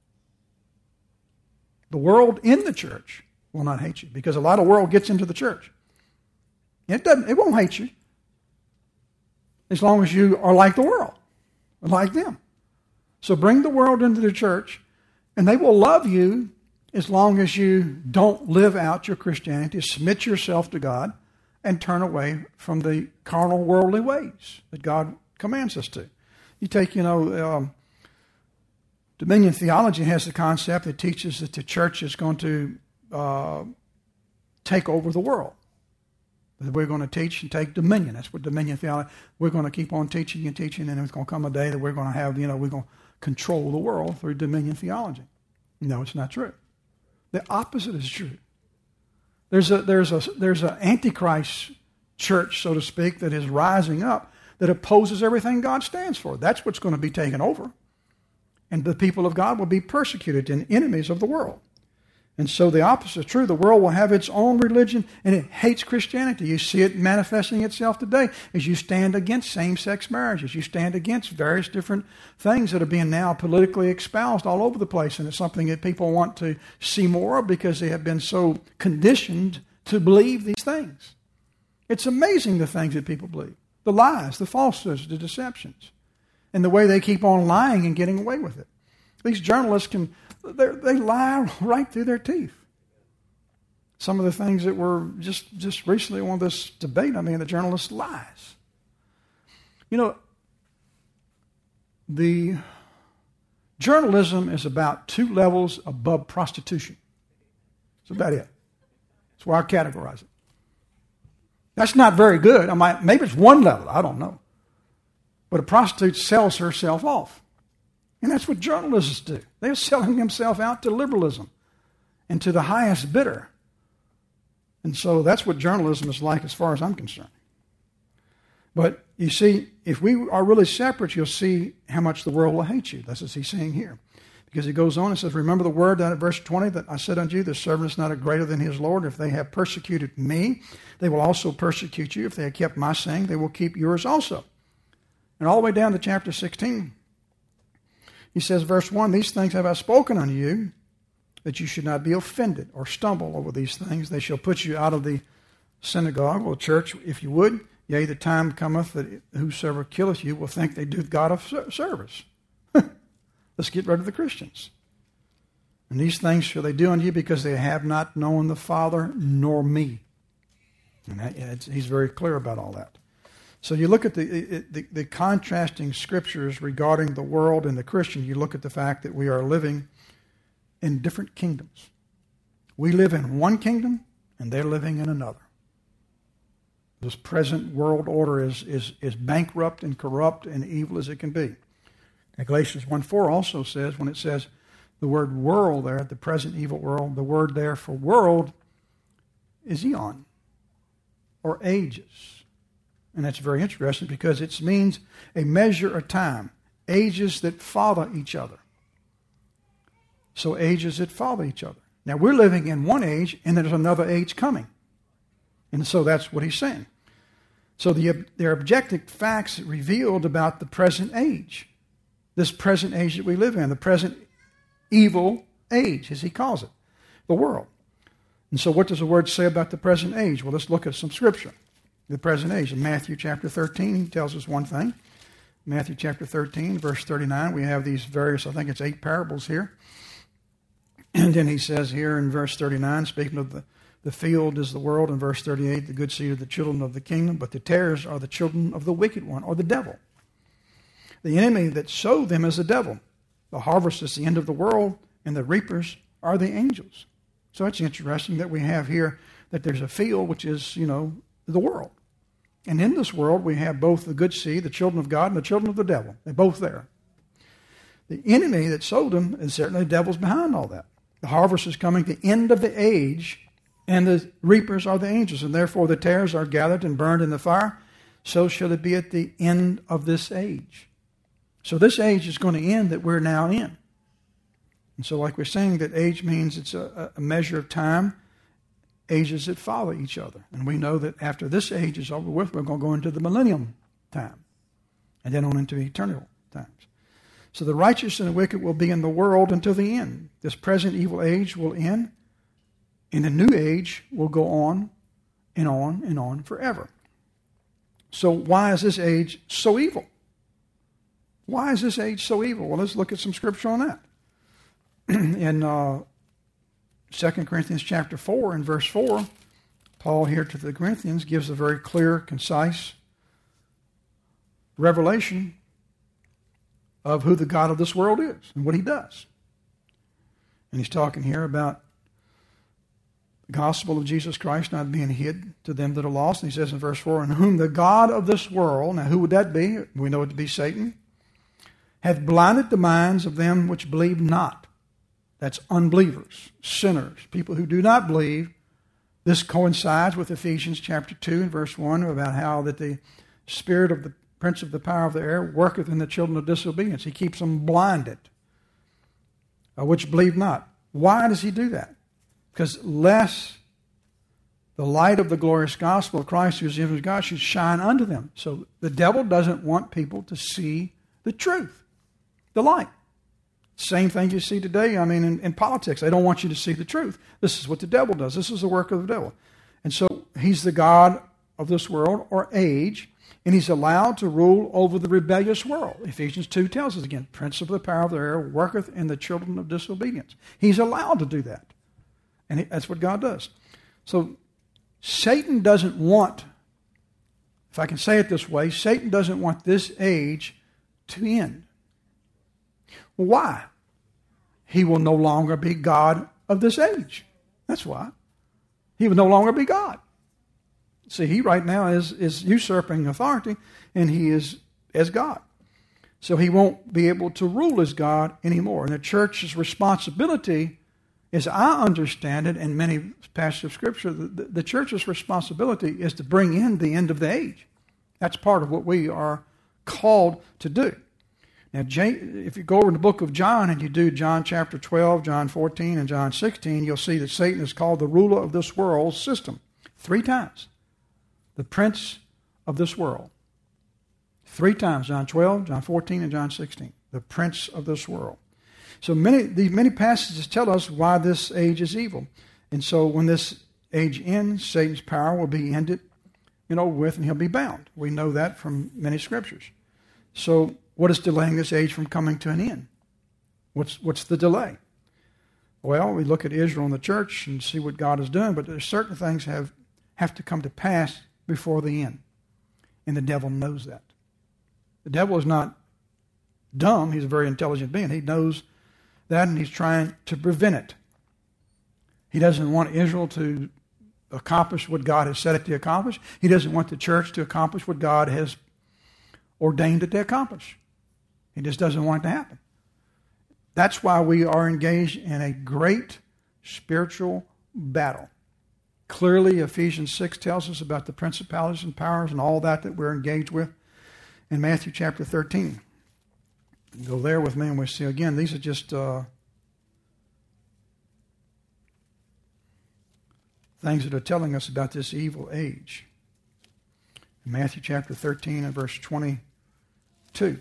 The world in the church will not hate you because a lot of world gets into the church. It doesn't. It won't hate you as long as you are like the world, like them. So bring the world into the church, and they will love you as long as you don't live out your Christianity, submit yourself to God, and turn away from the carnal, worldly ways that God commands us to. You take, you know, um, Dominion theology has the concept that teaches that the church is going to uh, take over the world. That we're going to teach and take dominion. That's what Dominion theology. We're going to keep on teaching and teaching, and there's going to come a day that we're going to have, you know, we're going to control the world through Dominion theology. No, it's not true. The opposite is true. There's a there's a there's an antichrist church, so to speak, that is rising up that opposes everything God stands for. That's what's going to be taken over. And the people of God will be persecuted and enemies of the world. And so the opposite is true. The world will have its own religion, and it hates Christianity. You see it manifesting itself today as you stand against same-sex marriages. You stand against various different things that are being now politically espoused all over the place. And it's something that people want to see more of because they have been so conditioned to believe these things. It's amazing the things that people believe. The lies, the falsehoods, the deceptions. and the way they keep on lying and getting away with it. These journalists can, they lie right through their teeth. Some of the things that were just, just recently on this debate, I mean, the journalist lies. You know, the journalism is about two levels above prostitution. That's about it. That's where I categorize it. That's not very good. I might, maybe it's one level. I don't know. But a prostitute sells herself off. And that's what journalists do. They're selling themselves out to liberalism and to the highest bidder. And so that's what journalism is like as far as I'm concerned. But you see, if we are really separate, you'll see how much the world will hate you. That's what he's saying here. Because he goes on and says, remember the word down at verse twenty that I said unto you, the servant is not greater than his Lord. If they have persecuted me, they will also persecute you. If they have kept my saying, they will keep yours also. And all the way down to chapter sixteen, he says, verse one, these things have I spoken unto you, that you should not be offended or stumble over these things. They shall put you out of the synagogue or church, if you would. Yea, the time cometh that whosoever killeth you will think they do God a service. Let's get rid of the Christians. And these things shall they do unto you because they have not known the Father nor me. And that, he's very clear about all that. So you look at the, the, the contrasting scriptures regarding the world and the Christian. You look at the fact that we are living in different kingdoms. We live in one kingdom and they're living in another. This present world order is, is, is bankrupt and corrupt and evil as it can be. And Galatians one four also says, when it says the word world there, the present evil world, the word there for world is eon, or ages. And that's very interesting because it means a measure of time, ages that follow each other. So ages that follow each other. Now we're living in one age and there's another age coming. And so that's what he's saying. So the, there are objective facts revealed about the present age. This present age that we live in, the present evil age, as he calls it, the world. And so what does the word say about the present age? Well, let's look at some scripture. The present age. In Matthew chapter thirteen tells us one thing. Matthew chapter thirteen, verse thirty-nine, we have these various, I think it's eight parables here. And then he says here in verse thirty-nine, speaking of the, the field is the world, in verse thirty-eight, the good seed are the children of the kingdom, but the tares are the children of the wicked one, or the devil. The enemy that sowed them is the devil. The harvest is the end of the world, and the reapers are the angels. So it's interesting that we have here that there's a field which is, you know, the world. And in this world we have both the good seed, the children of God, and the children of the devil. They're both there. The enemy that sowed them is certainly the devil's behind all that. The harvest is coming, the end of the age, and the reapers are the angels, and therefore the tares are gathered and burned in the fire. So shall it be at the end of this age. So this age is going to end that we're now in. And so like we're saying, that age means it's a, a measure of time, ages that follow each other. And we know that after this age is over with, we're going to go into the millennium time. And then on into eternal times. So the righteous and the wicked will be in the world until the end. This present evil age will end. And the new age will go on and on and on forever. So why is this age so evil? Why is this age so evil? Well, let's look at some scripture on that. In uh, Second Corinthians chapter four and verse four, Paul here to the Corinthians gives a very clear, concise revelation of who the God of this world is and what he does. And he's talking here about the gospel of Jesus Christ not being hid to them that are lost. And he says in verse four, in whom the God of this world, now who would that be? We know it to be Satan, hath blinded the minds of them which believe not. That's unbelievers, sinners, people who do not believe. This coincides with Ephesians chapter two and verse one about how that the spirit of the prince of the power of the air worketh in the children of disobedience. He keeps them blinded, uh, which believe not. Why does he do that? Because lest the light of the glorious gospel of Christ, who is the image of God, should shine unto them. So the devil doesn't want people to see the truth, the light. Same thing you see today, I mean, in, in politics. They don't want you to see the truth. This is what the devil does. This is the work of the devil. And so he's the God of this world or age. And he's allowed to rule over the rebellious world. Ephesians two tells us again, prince of the power of the air worketh in the children of disobedience. He's allowed to do that. And that's what God does. So Satan doesn't want, if I can say it this way, Satan doesn't want this age to end. Why? He will no longer be God of this age. That's why. He will no longer be God. See, he right now is, is usurping authority, and he is as God. So he won't be able to rule as God anymore. And the church's responsibility, as I understand it in many passages of Scripture, the, the church's responsibility is to bring in the end of the age. That's part of what we are called to do. Now, if you go over in the book of John and you do John chapter twelve, John fourteen, and John sixteen, you'll see that Satan is called the ruler of this world system three times. The prince of this world. Three times, John twelve, John fourteen, and John sixteen. The prince of this world. So many these many passages tell us why this age is evil. And so when this age ends, Satan's power will be ended, you know, with, and he'll be bound. We know that from many scriptures. So what is delaying this age from coming to an end? What's what's the delay? Well, we look at Israel and the church and see what God is doing, but there's certain things have, have to come to pass before the end. And the devil knows that. The devil is not dumb. He's a very intelligent being. He knows that, and he's trying to prevent it. He doesn't want Israel to accomplish what God has set it to accomplish. He doesn't want the church to accomplish what God has ordained it to accomplish. He just doesn't want it to happen. That's why we are engaged in a great spiritual battle. Clearly, Ephesians six tells us about the principalities and powers and all that that we're engaged with in Matthew chapter thirteen. Go there with me and we'll see again. These are just uh, things that are telling us about this evil age. In Matthew chapter thirteen and verse twenty-two.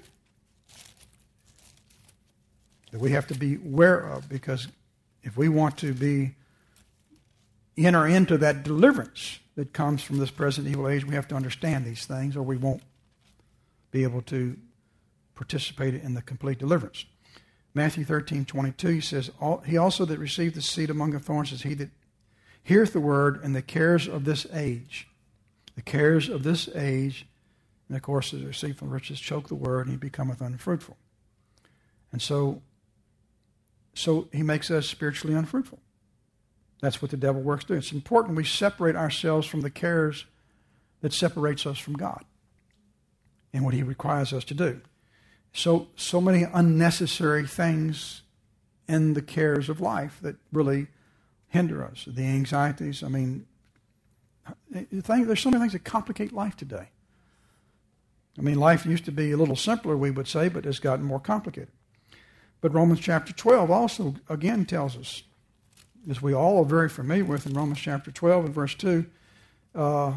That we have to be aware of, because if we want to be enter into that deliverance that comes from this present evil age, we have to understand these things, or we won't be able to participate in the complete deliverance. Matthew thirteen twenty-two, he says, he also that received the seed among the thorns is he that heareth the word, and the cares of this age, the cares of this age, and of course, as received from riches, choke the word, and he becometh unfruitful. And so, so he makes us spiritually unfruitful. That's what the devil works to do. It's important we separate ourselves from the cares that separates us from God and what he requires us to do. So, so many unnecessary things in the cares of life that really hinder us. The anxieties, I mean, there's so many things that complicate life today. I mean, life used to be a little simpler, we would say, but it's gotten more complicated. But Romans chapter twelve also, again, tells us, as we all are very familiar with in Romans chapter twelve and verse two, uh,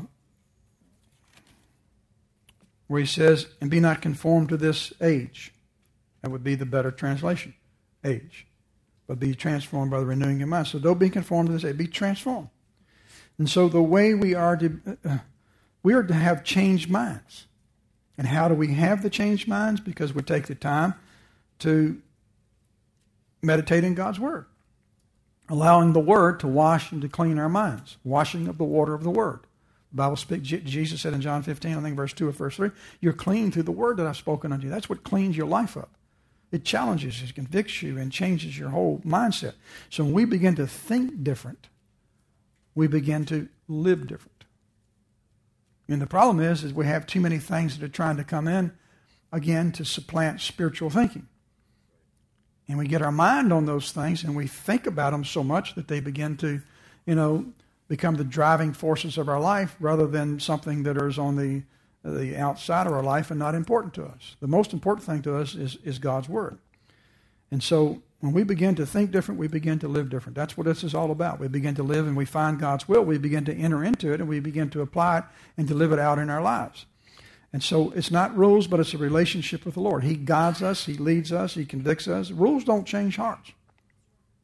where he says, and be not conformed to this age. That would be the better translation, age. But be transformed by the renewing of your mind. So don't be conformed to this age, be transformed. And so the way we are to, uh, we are to have changed minds. And how do we have the changed minds? Because we take the time to meditate in God's Word. Allowing the Word to wash and to clean our minds. Washing of the water of the Word. The Bible speaks, Jesus said in John fifteen, I think verse two or verse three, you're clean through the Word that I've spoken unto you. That's what cleans your life up. It challenges you, convicts you, and changes your whole mindset. So when we begin to think different, we begin to live different. And the problem is, is we have too many things that are trying to come in, again, to supplant spiritual thinking. And we get our mind on those things, and we think about them so much that they begin to, you know, become the driving forces of our life rather than something that is on the the outside of our life and not important to us. The most important thing to us is, is God's Word. And so when we begin to think different, we begin to live different. That's what this is all about. We begin to live and we find God's will. We begin to enter into it and we begin to apply it and to live it out in our lives. And so it's not rules, but it's a relationship with the Lord. He guides us. He leads us. He convicts us. Rules don't change hearts.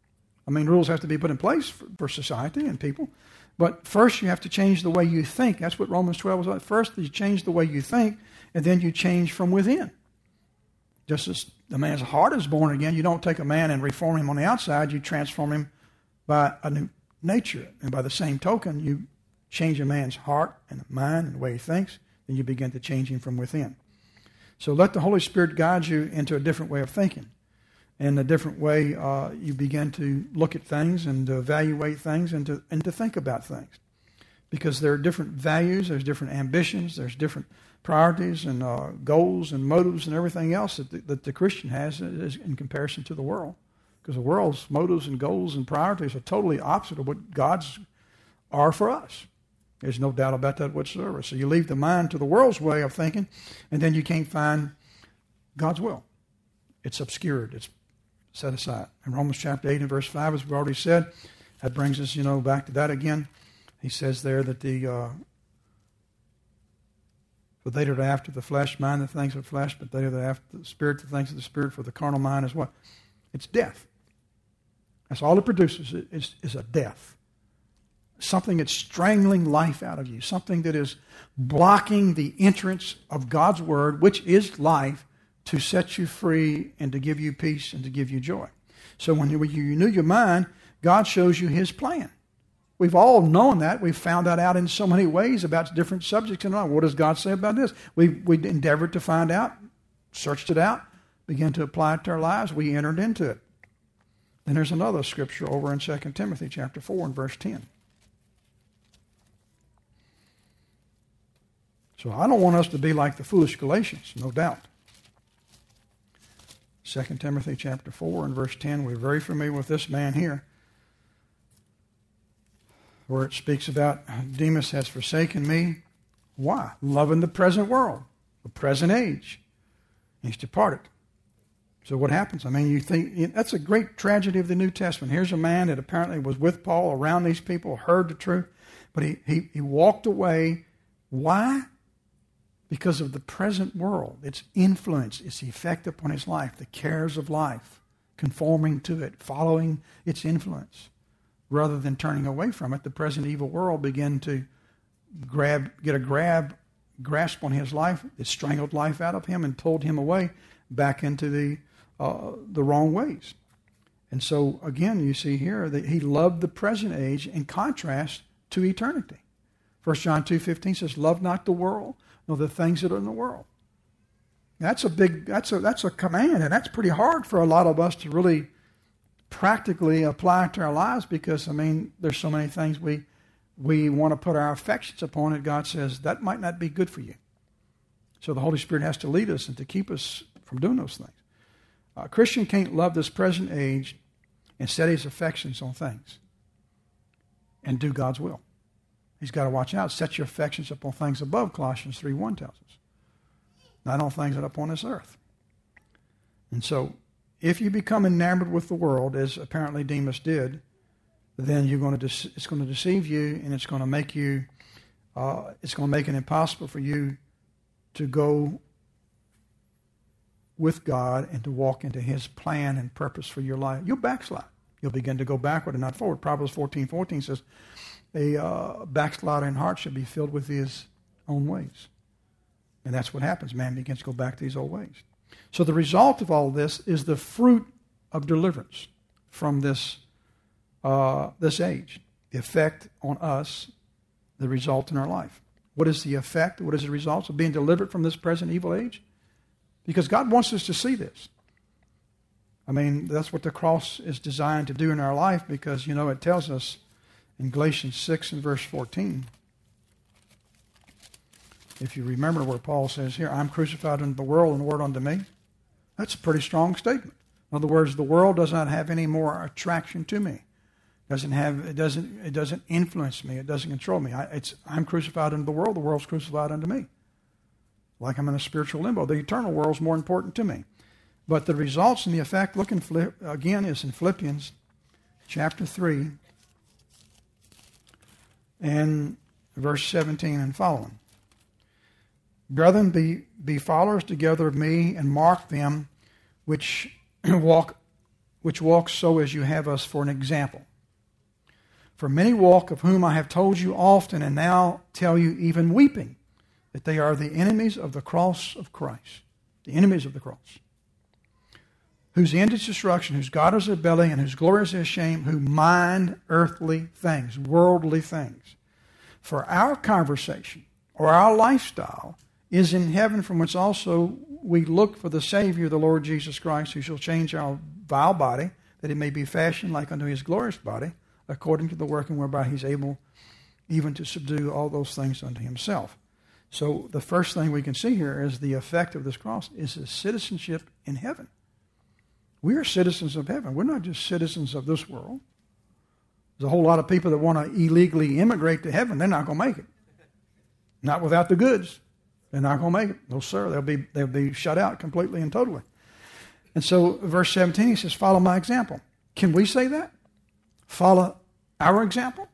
I mean, rules have to be put in place for, for society and people. But first you have to change the way you think. That's what Romans twelve was about. First you change the way you think, and then you change from within. Just as the man's heart is born again, you don't take a man and reform him on the outside. You transform him by a new nature. And by the same token, you change a man's heart and mind and the way he thinks, then you begin to change him from within. So let the Holy Spirit guide you into a different way of thinking. In a different way, uh, you begin to look at things and to evaluate things and to, and to think about things. Because there are different values, there's different ambitions, there's different priorities and uh, goals and motives and everything else that the, that the Christian has in comparison to the world. Because the world's motives and goals and priorities are totally opposite of what God's are for us. There's no doubt about that whatsoever. So you leave the mind to the world's way of thinking, and then you can't find God's will. It's obscured. It's set aside. In Romans chapter eight and verse five, as we've already said, that brings us, you know, back to that again. He says there that the uh, for they that are after the flesh mind the things of the flesh, but they that are after the spirit the things of the spirit. For the carnal mind is what? It's death. That's all it produces is, is a death. Something that's strangling life out of you. Something that is blocking the entrance of God's word, which is life, to set you free and to give you peace and to give you joy. So when you, when you renew your mind, God shows you his plan. We've all known that. We've found that out in so many ways about different subjects in life. What does God say about this? We we endeavored to find out, searched it out, began to apply it to our lives. We entered into it. Then there's another scripture over in Second Timothy chapter four and verse ten. So I don't want us to be like the foolish Galatians, no doubt. Second Timothy chapter four and verse ten, we're very familiar with this man here, where it speaks about Demas has forsaken me. Why? Loving the present world, the present age. He's departed. So what happens? I mean, you think that's a great tragedy of the New Testament. Here's a man that apparently was with Paul, around these people, heard the truth, but he, he, he walked away. Why? Because of the present world, its influence, its effect upon his life, the cares of life, conforming to it, following its influence. Rather than turning away from it, the present evil world began to grab, get a grab, grasp on his life. It strangled life out of him and pulled him away back into the uh, the wrong ways. And so, again, you see here that he loved the present age in contrast to eternity. First John two fifteen says, "Love not the world, nor the things that are in the world." That's a big, that's a that's a command, and that's pretty hard for a lot of us to really practically apply to our lives, because, I mean, there's so many things we we want to put our affections upon, and God says that might not be good for you. So the Holy Spirit has to lead us and to keep us from doing those things. A Christian can't love this present age and set his affections on things and do God's will. He's got to watch out. Set your affections upon things above, Colossians three one tells us. Not on things that are upon this earth. And so, if you become enamored with the world, as apparently Demas did, then you're going to de- it's going to deceive you, and it's going to make you, uh, it's going to make it impossible for you to go with God and to walk into his plan and purpose for your life. You'll backslide. You'll begin to go backward and not forward. Proverbs fourteen fourteen says, a uh, backslider in heart should be filled with his own ways. And that's what happens. Man begins to go back to his old ways. So the result of all this is the fruit of deliverance from this uh, this age. The effect on us, the result in our life. What is the effect? What is the result of being delivered from this present evil age? Because God wants us to see this. I mean, that's what the cross is designed to do in our life, because, you know, it tells us in Galatians six and verse fourteen, if you remember where Paul says here, "I'm crucified unto the world and the world unto me." That's a pretty strong statement. In other words, the world does not have any more attraction to me. Doesn't have it doesn't it doesn't influence me. It doesn't control me. I, it's I'm crucified unto the world. The world's crucified unto me. Like I'm in a spiritual limbo. The eternal world's more important to me. But the results and the effect, look in, again, is in Philippians chapter three and verse seventeen and following. "Brethren, be, be followers together of me, and mark them which walk which walk so as you have us for an example. For many walk, of whom I have told you often, and now tell you even weeping, that they are the enemies of the cross of Christ. The enemies of the cross. Whose end is destruction, whose God is their belly, and whose glory is their shame, who mind earthly things, worldly things. For our conversation, or our lifestyle, is in heaven, from whence also we look for the Savior, the Lord Jesus Christ, who shall change our vile body, that it may be fashioned like unto his glorious body, according to the working whereby he's able even to subdue all those things unto himself. So the first thing we can see here is the effect of this cross is his citizenship in heaven. We are citizens of heaven. We're not just citizens of this world. There's a whole lot of people that want to illegally immigrate to heaven. They're not going to make it. Not without the goods. They're not going to make it. No, sir. They'll be, they'll be shut out completely and totally. And so verse seventeen, he says, follow my example. Can we say that? Follow our example?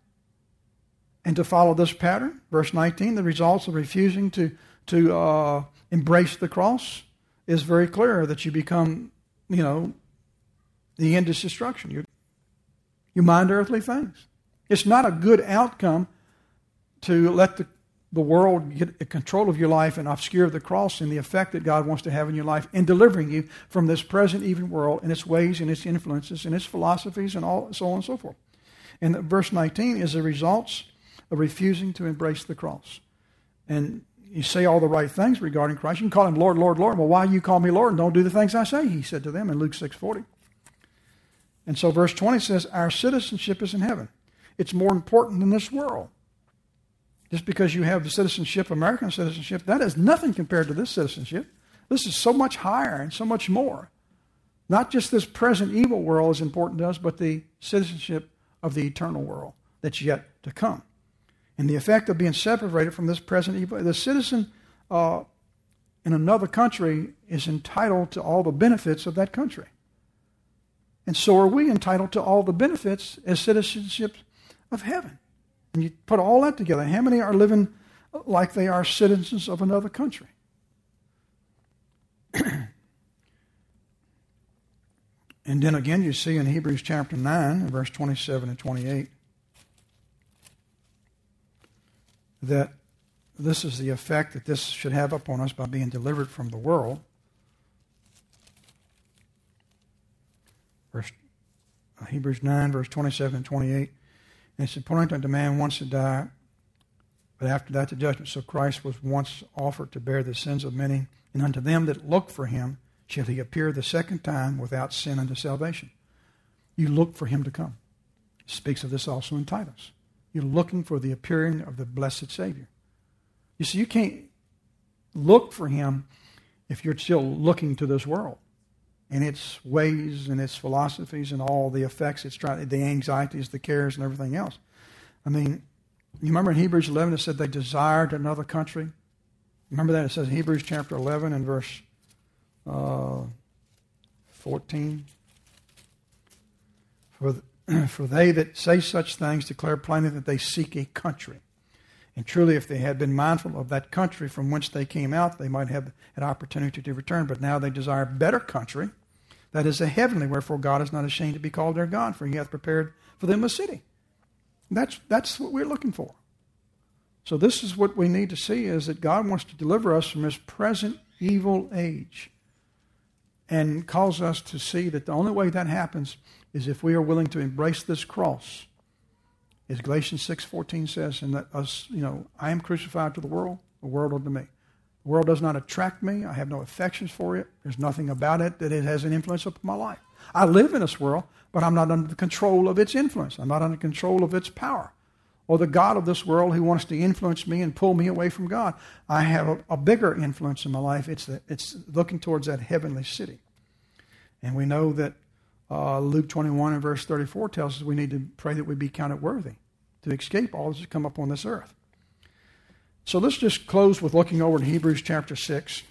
And to follow this pattern? Verse nineteen, the results of refusing to, to uh, embrace the cross is very clear, that you become, you know, the end is destruction. You, you mind earthly things. It's not a good outcome to let the, the world get control of your life and obscure the cross and the effect that God wants to have in your life in delivering you from this present evil world and its ways and its influences and its philosophies and all so on and so forth. And verse nineteen is the results of refusing to embrace the cross. And you say all the right things regarding Christ. You can call him Lord, Lord, Lord. Well, why you call me Lord and don't do the things I say? He said to them in Luke six forty. And so verse twenty says, our citizenship is in heaven. It's more important than this world. Just because you have the citizenship, American citizenship, that is nothing compared to this citizenship. This is so much higher and so much more. Not just this present evil world is important to us, but the citizenship of the eternal world that's yet to come. And the effect of being separated from this present evil. The citizen uh, in another country is entitled to all the benefits of that country. And so are we entitled to all the benefits as citizenships of heaven. And you put all that together. How many are living like they are citizens of another country? And then again, you see in Hebrews chapter nine, verse twenty-seven and twenty-eight, that this is the effect that this should have upon us by being delivered from the world. Verse, uh, Hebrews nine, verse twenty-seven and twenty-eight. And it's appointed unto man once to die, but after that the judgment. So Christ was once offered to bear the sins of many, and unto them that look for him shall he appear the second time without sin unto salvation. You look for him to come. It speaks of this also in Titus. You're looking for the appearing of the blessed Savior. You see, you can't look for him if you're still looking to this world and its ways and its philosophies and all the effects it's trying, the anxieties, the cares, and everything else. I mean, you remember in Hebrews eleven it said they desired another country? Remember that? It says in Hebrews chapter eleven and verse uh, fourteen. For the, For they that say such things declare plainly that they seek a country. And truly, if they had been mindful of that country from whence they came out, they might have an opportunity to return. But now they desire a better country, that is a heavenly, wherefore God is not ashamed to be called their God, for he hath prepared for them a city. That's, that's what we're looking for. So this is what we need to see, is that God wants to deliver us from this present evil age and cause us to see that the only way that happens is if we are willing to embrace this cross. As Galatians six fourteen says, and that us, you know, I am crucified to the world, the world unto me. The world does not attract me. I have no affections for it. There's nothing about it that it has an influence upon my life. I live in this world, but I'm not under the control of its influence. I'm not under control of its power. Or the God of this world who wants to influence me and pull me away from God. I have a, a bigger influence in my life. It's, the, it's looking towards that heavenly city. And we know that uh, Luke twenty-one and verse thirty-four tells us we need to pray that we be counted worthy to escape all that's come upon this earth. So let's just close with looking over to Hebrews chapter six.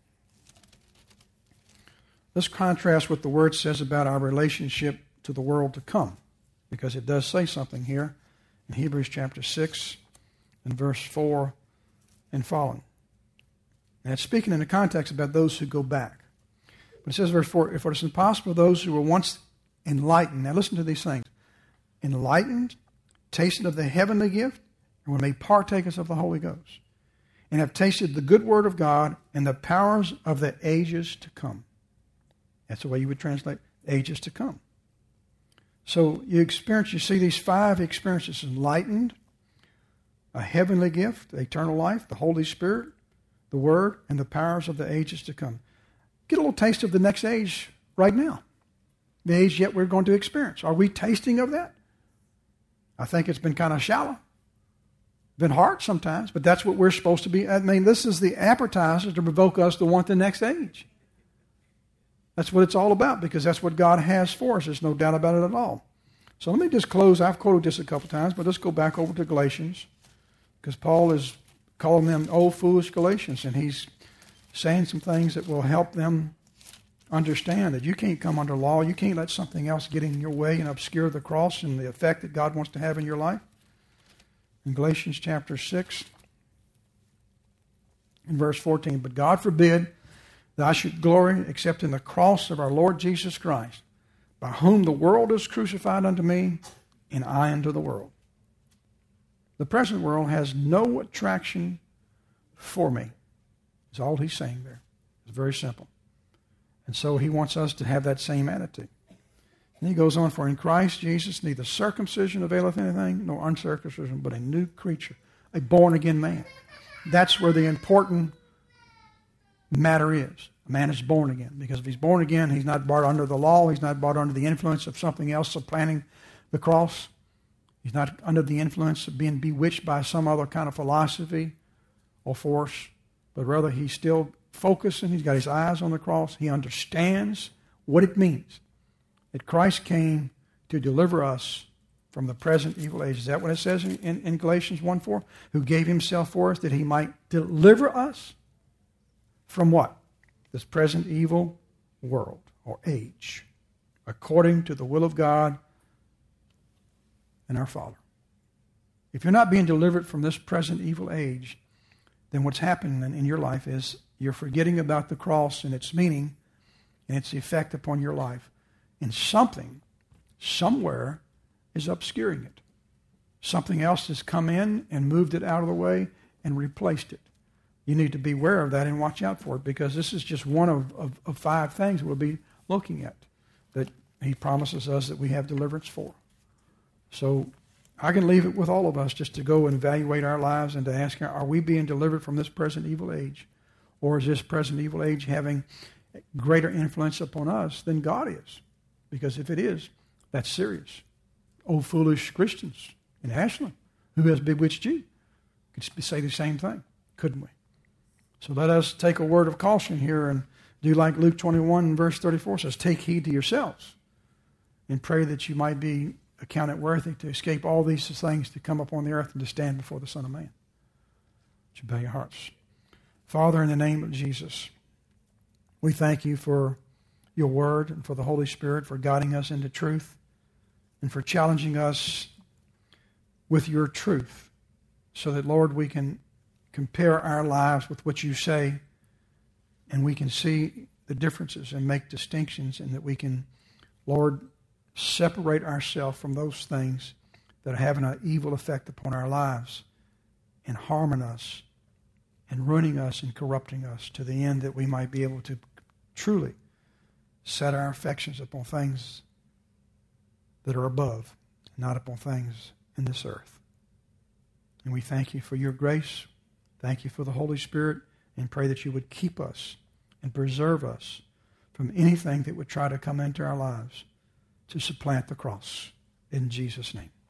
Let's contrast what the Word says about our relationship to the world to come, because it does say something here in Hebrews chapter six and verse four and following. And it's speaking in the context about those who go back. But it says verse four, "For it is impossible those who were once enlightened. Now listen to these things. Enlightened, tasted of the heavenly gift, and were made partakers of the Holy Ghost, and have tasted the good word of God and the powers of the ages to come. That's the way you would translate ages to come. So you experience, you see these five experiences: enlightened, a heavenly gift, eternal life, the Holy Spirit, the Word, and the powers of the ages to come. Get a little taste of the next age right now. The age yet we're going to experience. Are we tasting of that? I think it's been kind of shallow. Been hard sometimes, but that's what we're supposed to be. I mean, this is the appetizer to provoke us to want the next age. That's what it's all about, because that's what God has for us. There's no doubt about it at all. So let me just close. I've quoted this a couple times, but let's go back over to Galatians, because Paul is calling them old foolish Galatians, and he's saying some things that will help them understand that you can't come under law. You can't let something else get in your way and obscure the cross and the effect that God wants to have in your life. In Galatians chapter six, in verse fourteen, but God forbid that I should glory except in the cross of our Lord Jesus Christ, by whom the world is crucified unto me, and I unto the world. The present world has no attraction for me. That's all he's saying there. It's very simple. And so he wants us to have that same attitude. And he goes on, for in Christ Jesus neither circumcision availeth anything, nor uncircumcision, but a new creature, a born-again man. That's where the important matter is. A man is born again. Because if he's born again, he's not brought under the law. He's not brought under the influence of something else supplanting the cross. He's not under the influence of being bewitched by some other kind of philosophy or force, but rather he's still focusing. He's got his eyes on the cross. He understands what it means that Christ came to deliver us from the present evil age. Is that what it says in, in, in Galatians one four? Who gave himself for us that he might deliver us from what? This present evil world or age, according to the will of God and our Father. If you're not being delivered from this present evil age, then what's happening in your life is you're forgetting about the cross and its meaning and its effect upon your life. And something, somewhere, is obscuring it. Something else has come in and moved it out of the way and replaced it. You need to be aware of that and watch out for it, because this is just one of, of, of five things we'll be looking at that he promises us that we have deliverance for. So I can leave it with all of us just to go and evaluate our lives and to ask, are we being delivered from this present evil age? Or is this present evil age having greater influence upon us than God is? Because if it is, that's serious. Oh, foolish Christians in Ashland, who has bewitched you? Could say the same thing, couldn't we? So let us take a word of caution here and do like Luke twenty-one verse thirty-four says, take heed to yourselves and pray that you might be accounted worthy to escape all these things to come upon the earth and to stand before the Son of Man. Would you bow your hearts? Father, in the name of Jesus, we thank you for your word and for the Holy Spirit, for guiding us into truth and for challenging us with your truth so that, Lord, we can compare our lives with what you say and we can see the differences and make distinctions, and that we can, Lord, separate ourselves from those things that are having an evil effect upon our lives and harming us and ruining us and corrupting us, to the end that we might be able to truly set our affections upon things that are above, not upon things in this earth. And we thank you for your grace. Thank you for the Holy Spirit, and pray that you would keep us and preserve us from anything that would try to come into our lives to supplant the cross. In Jesus' name.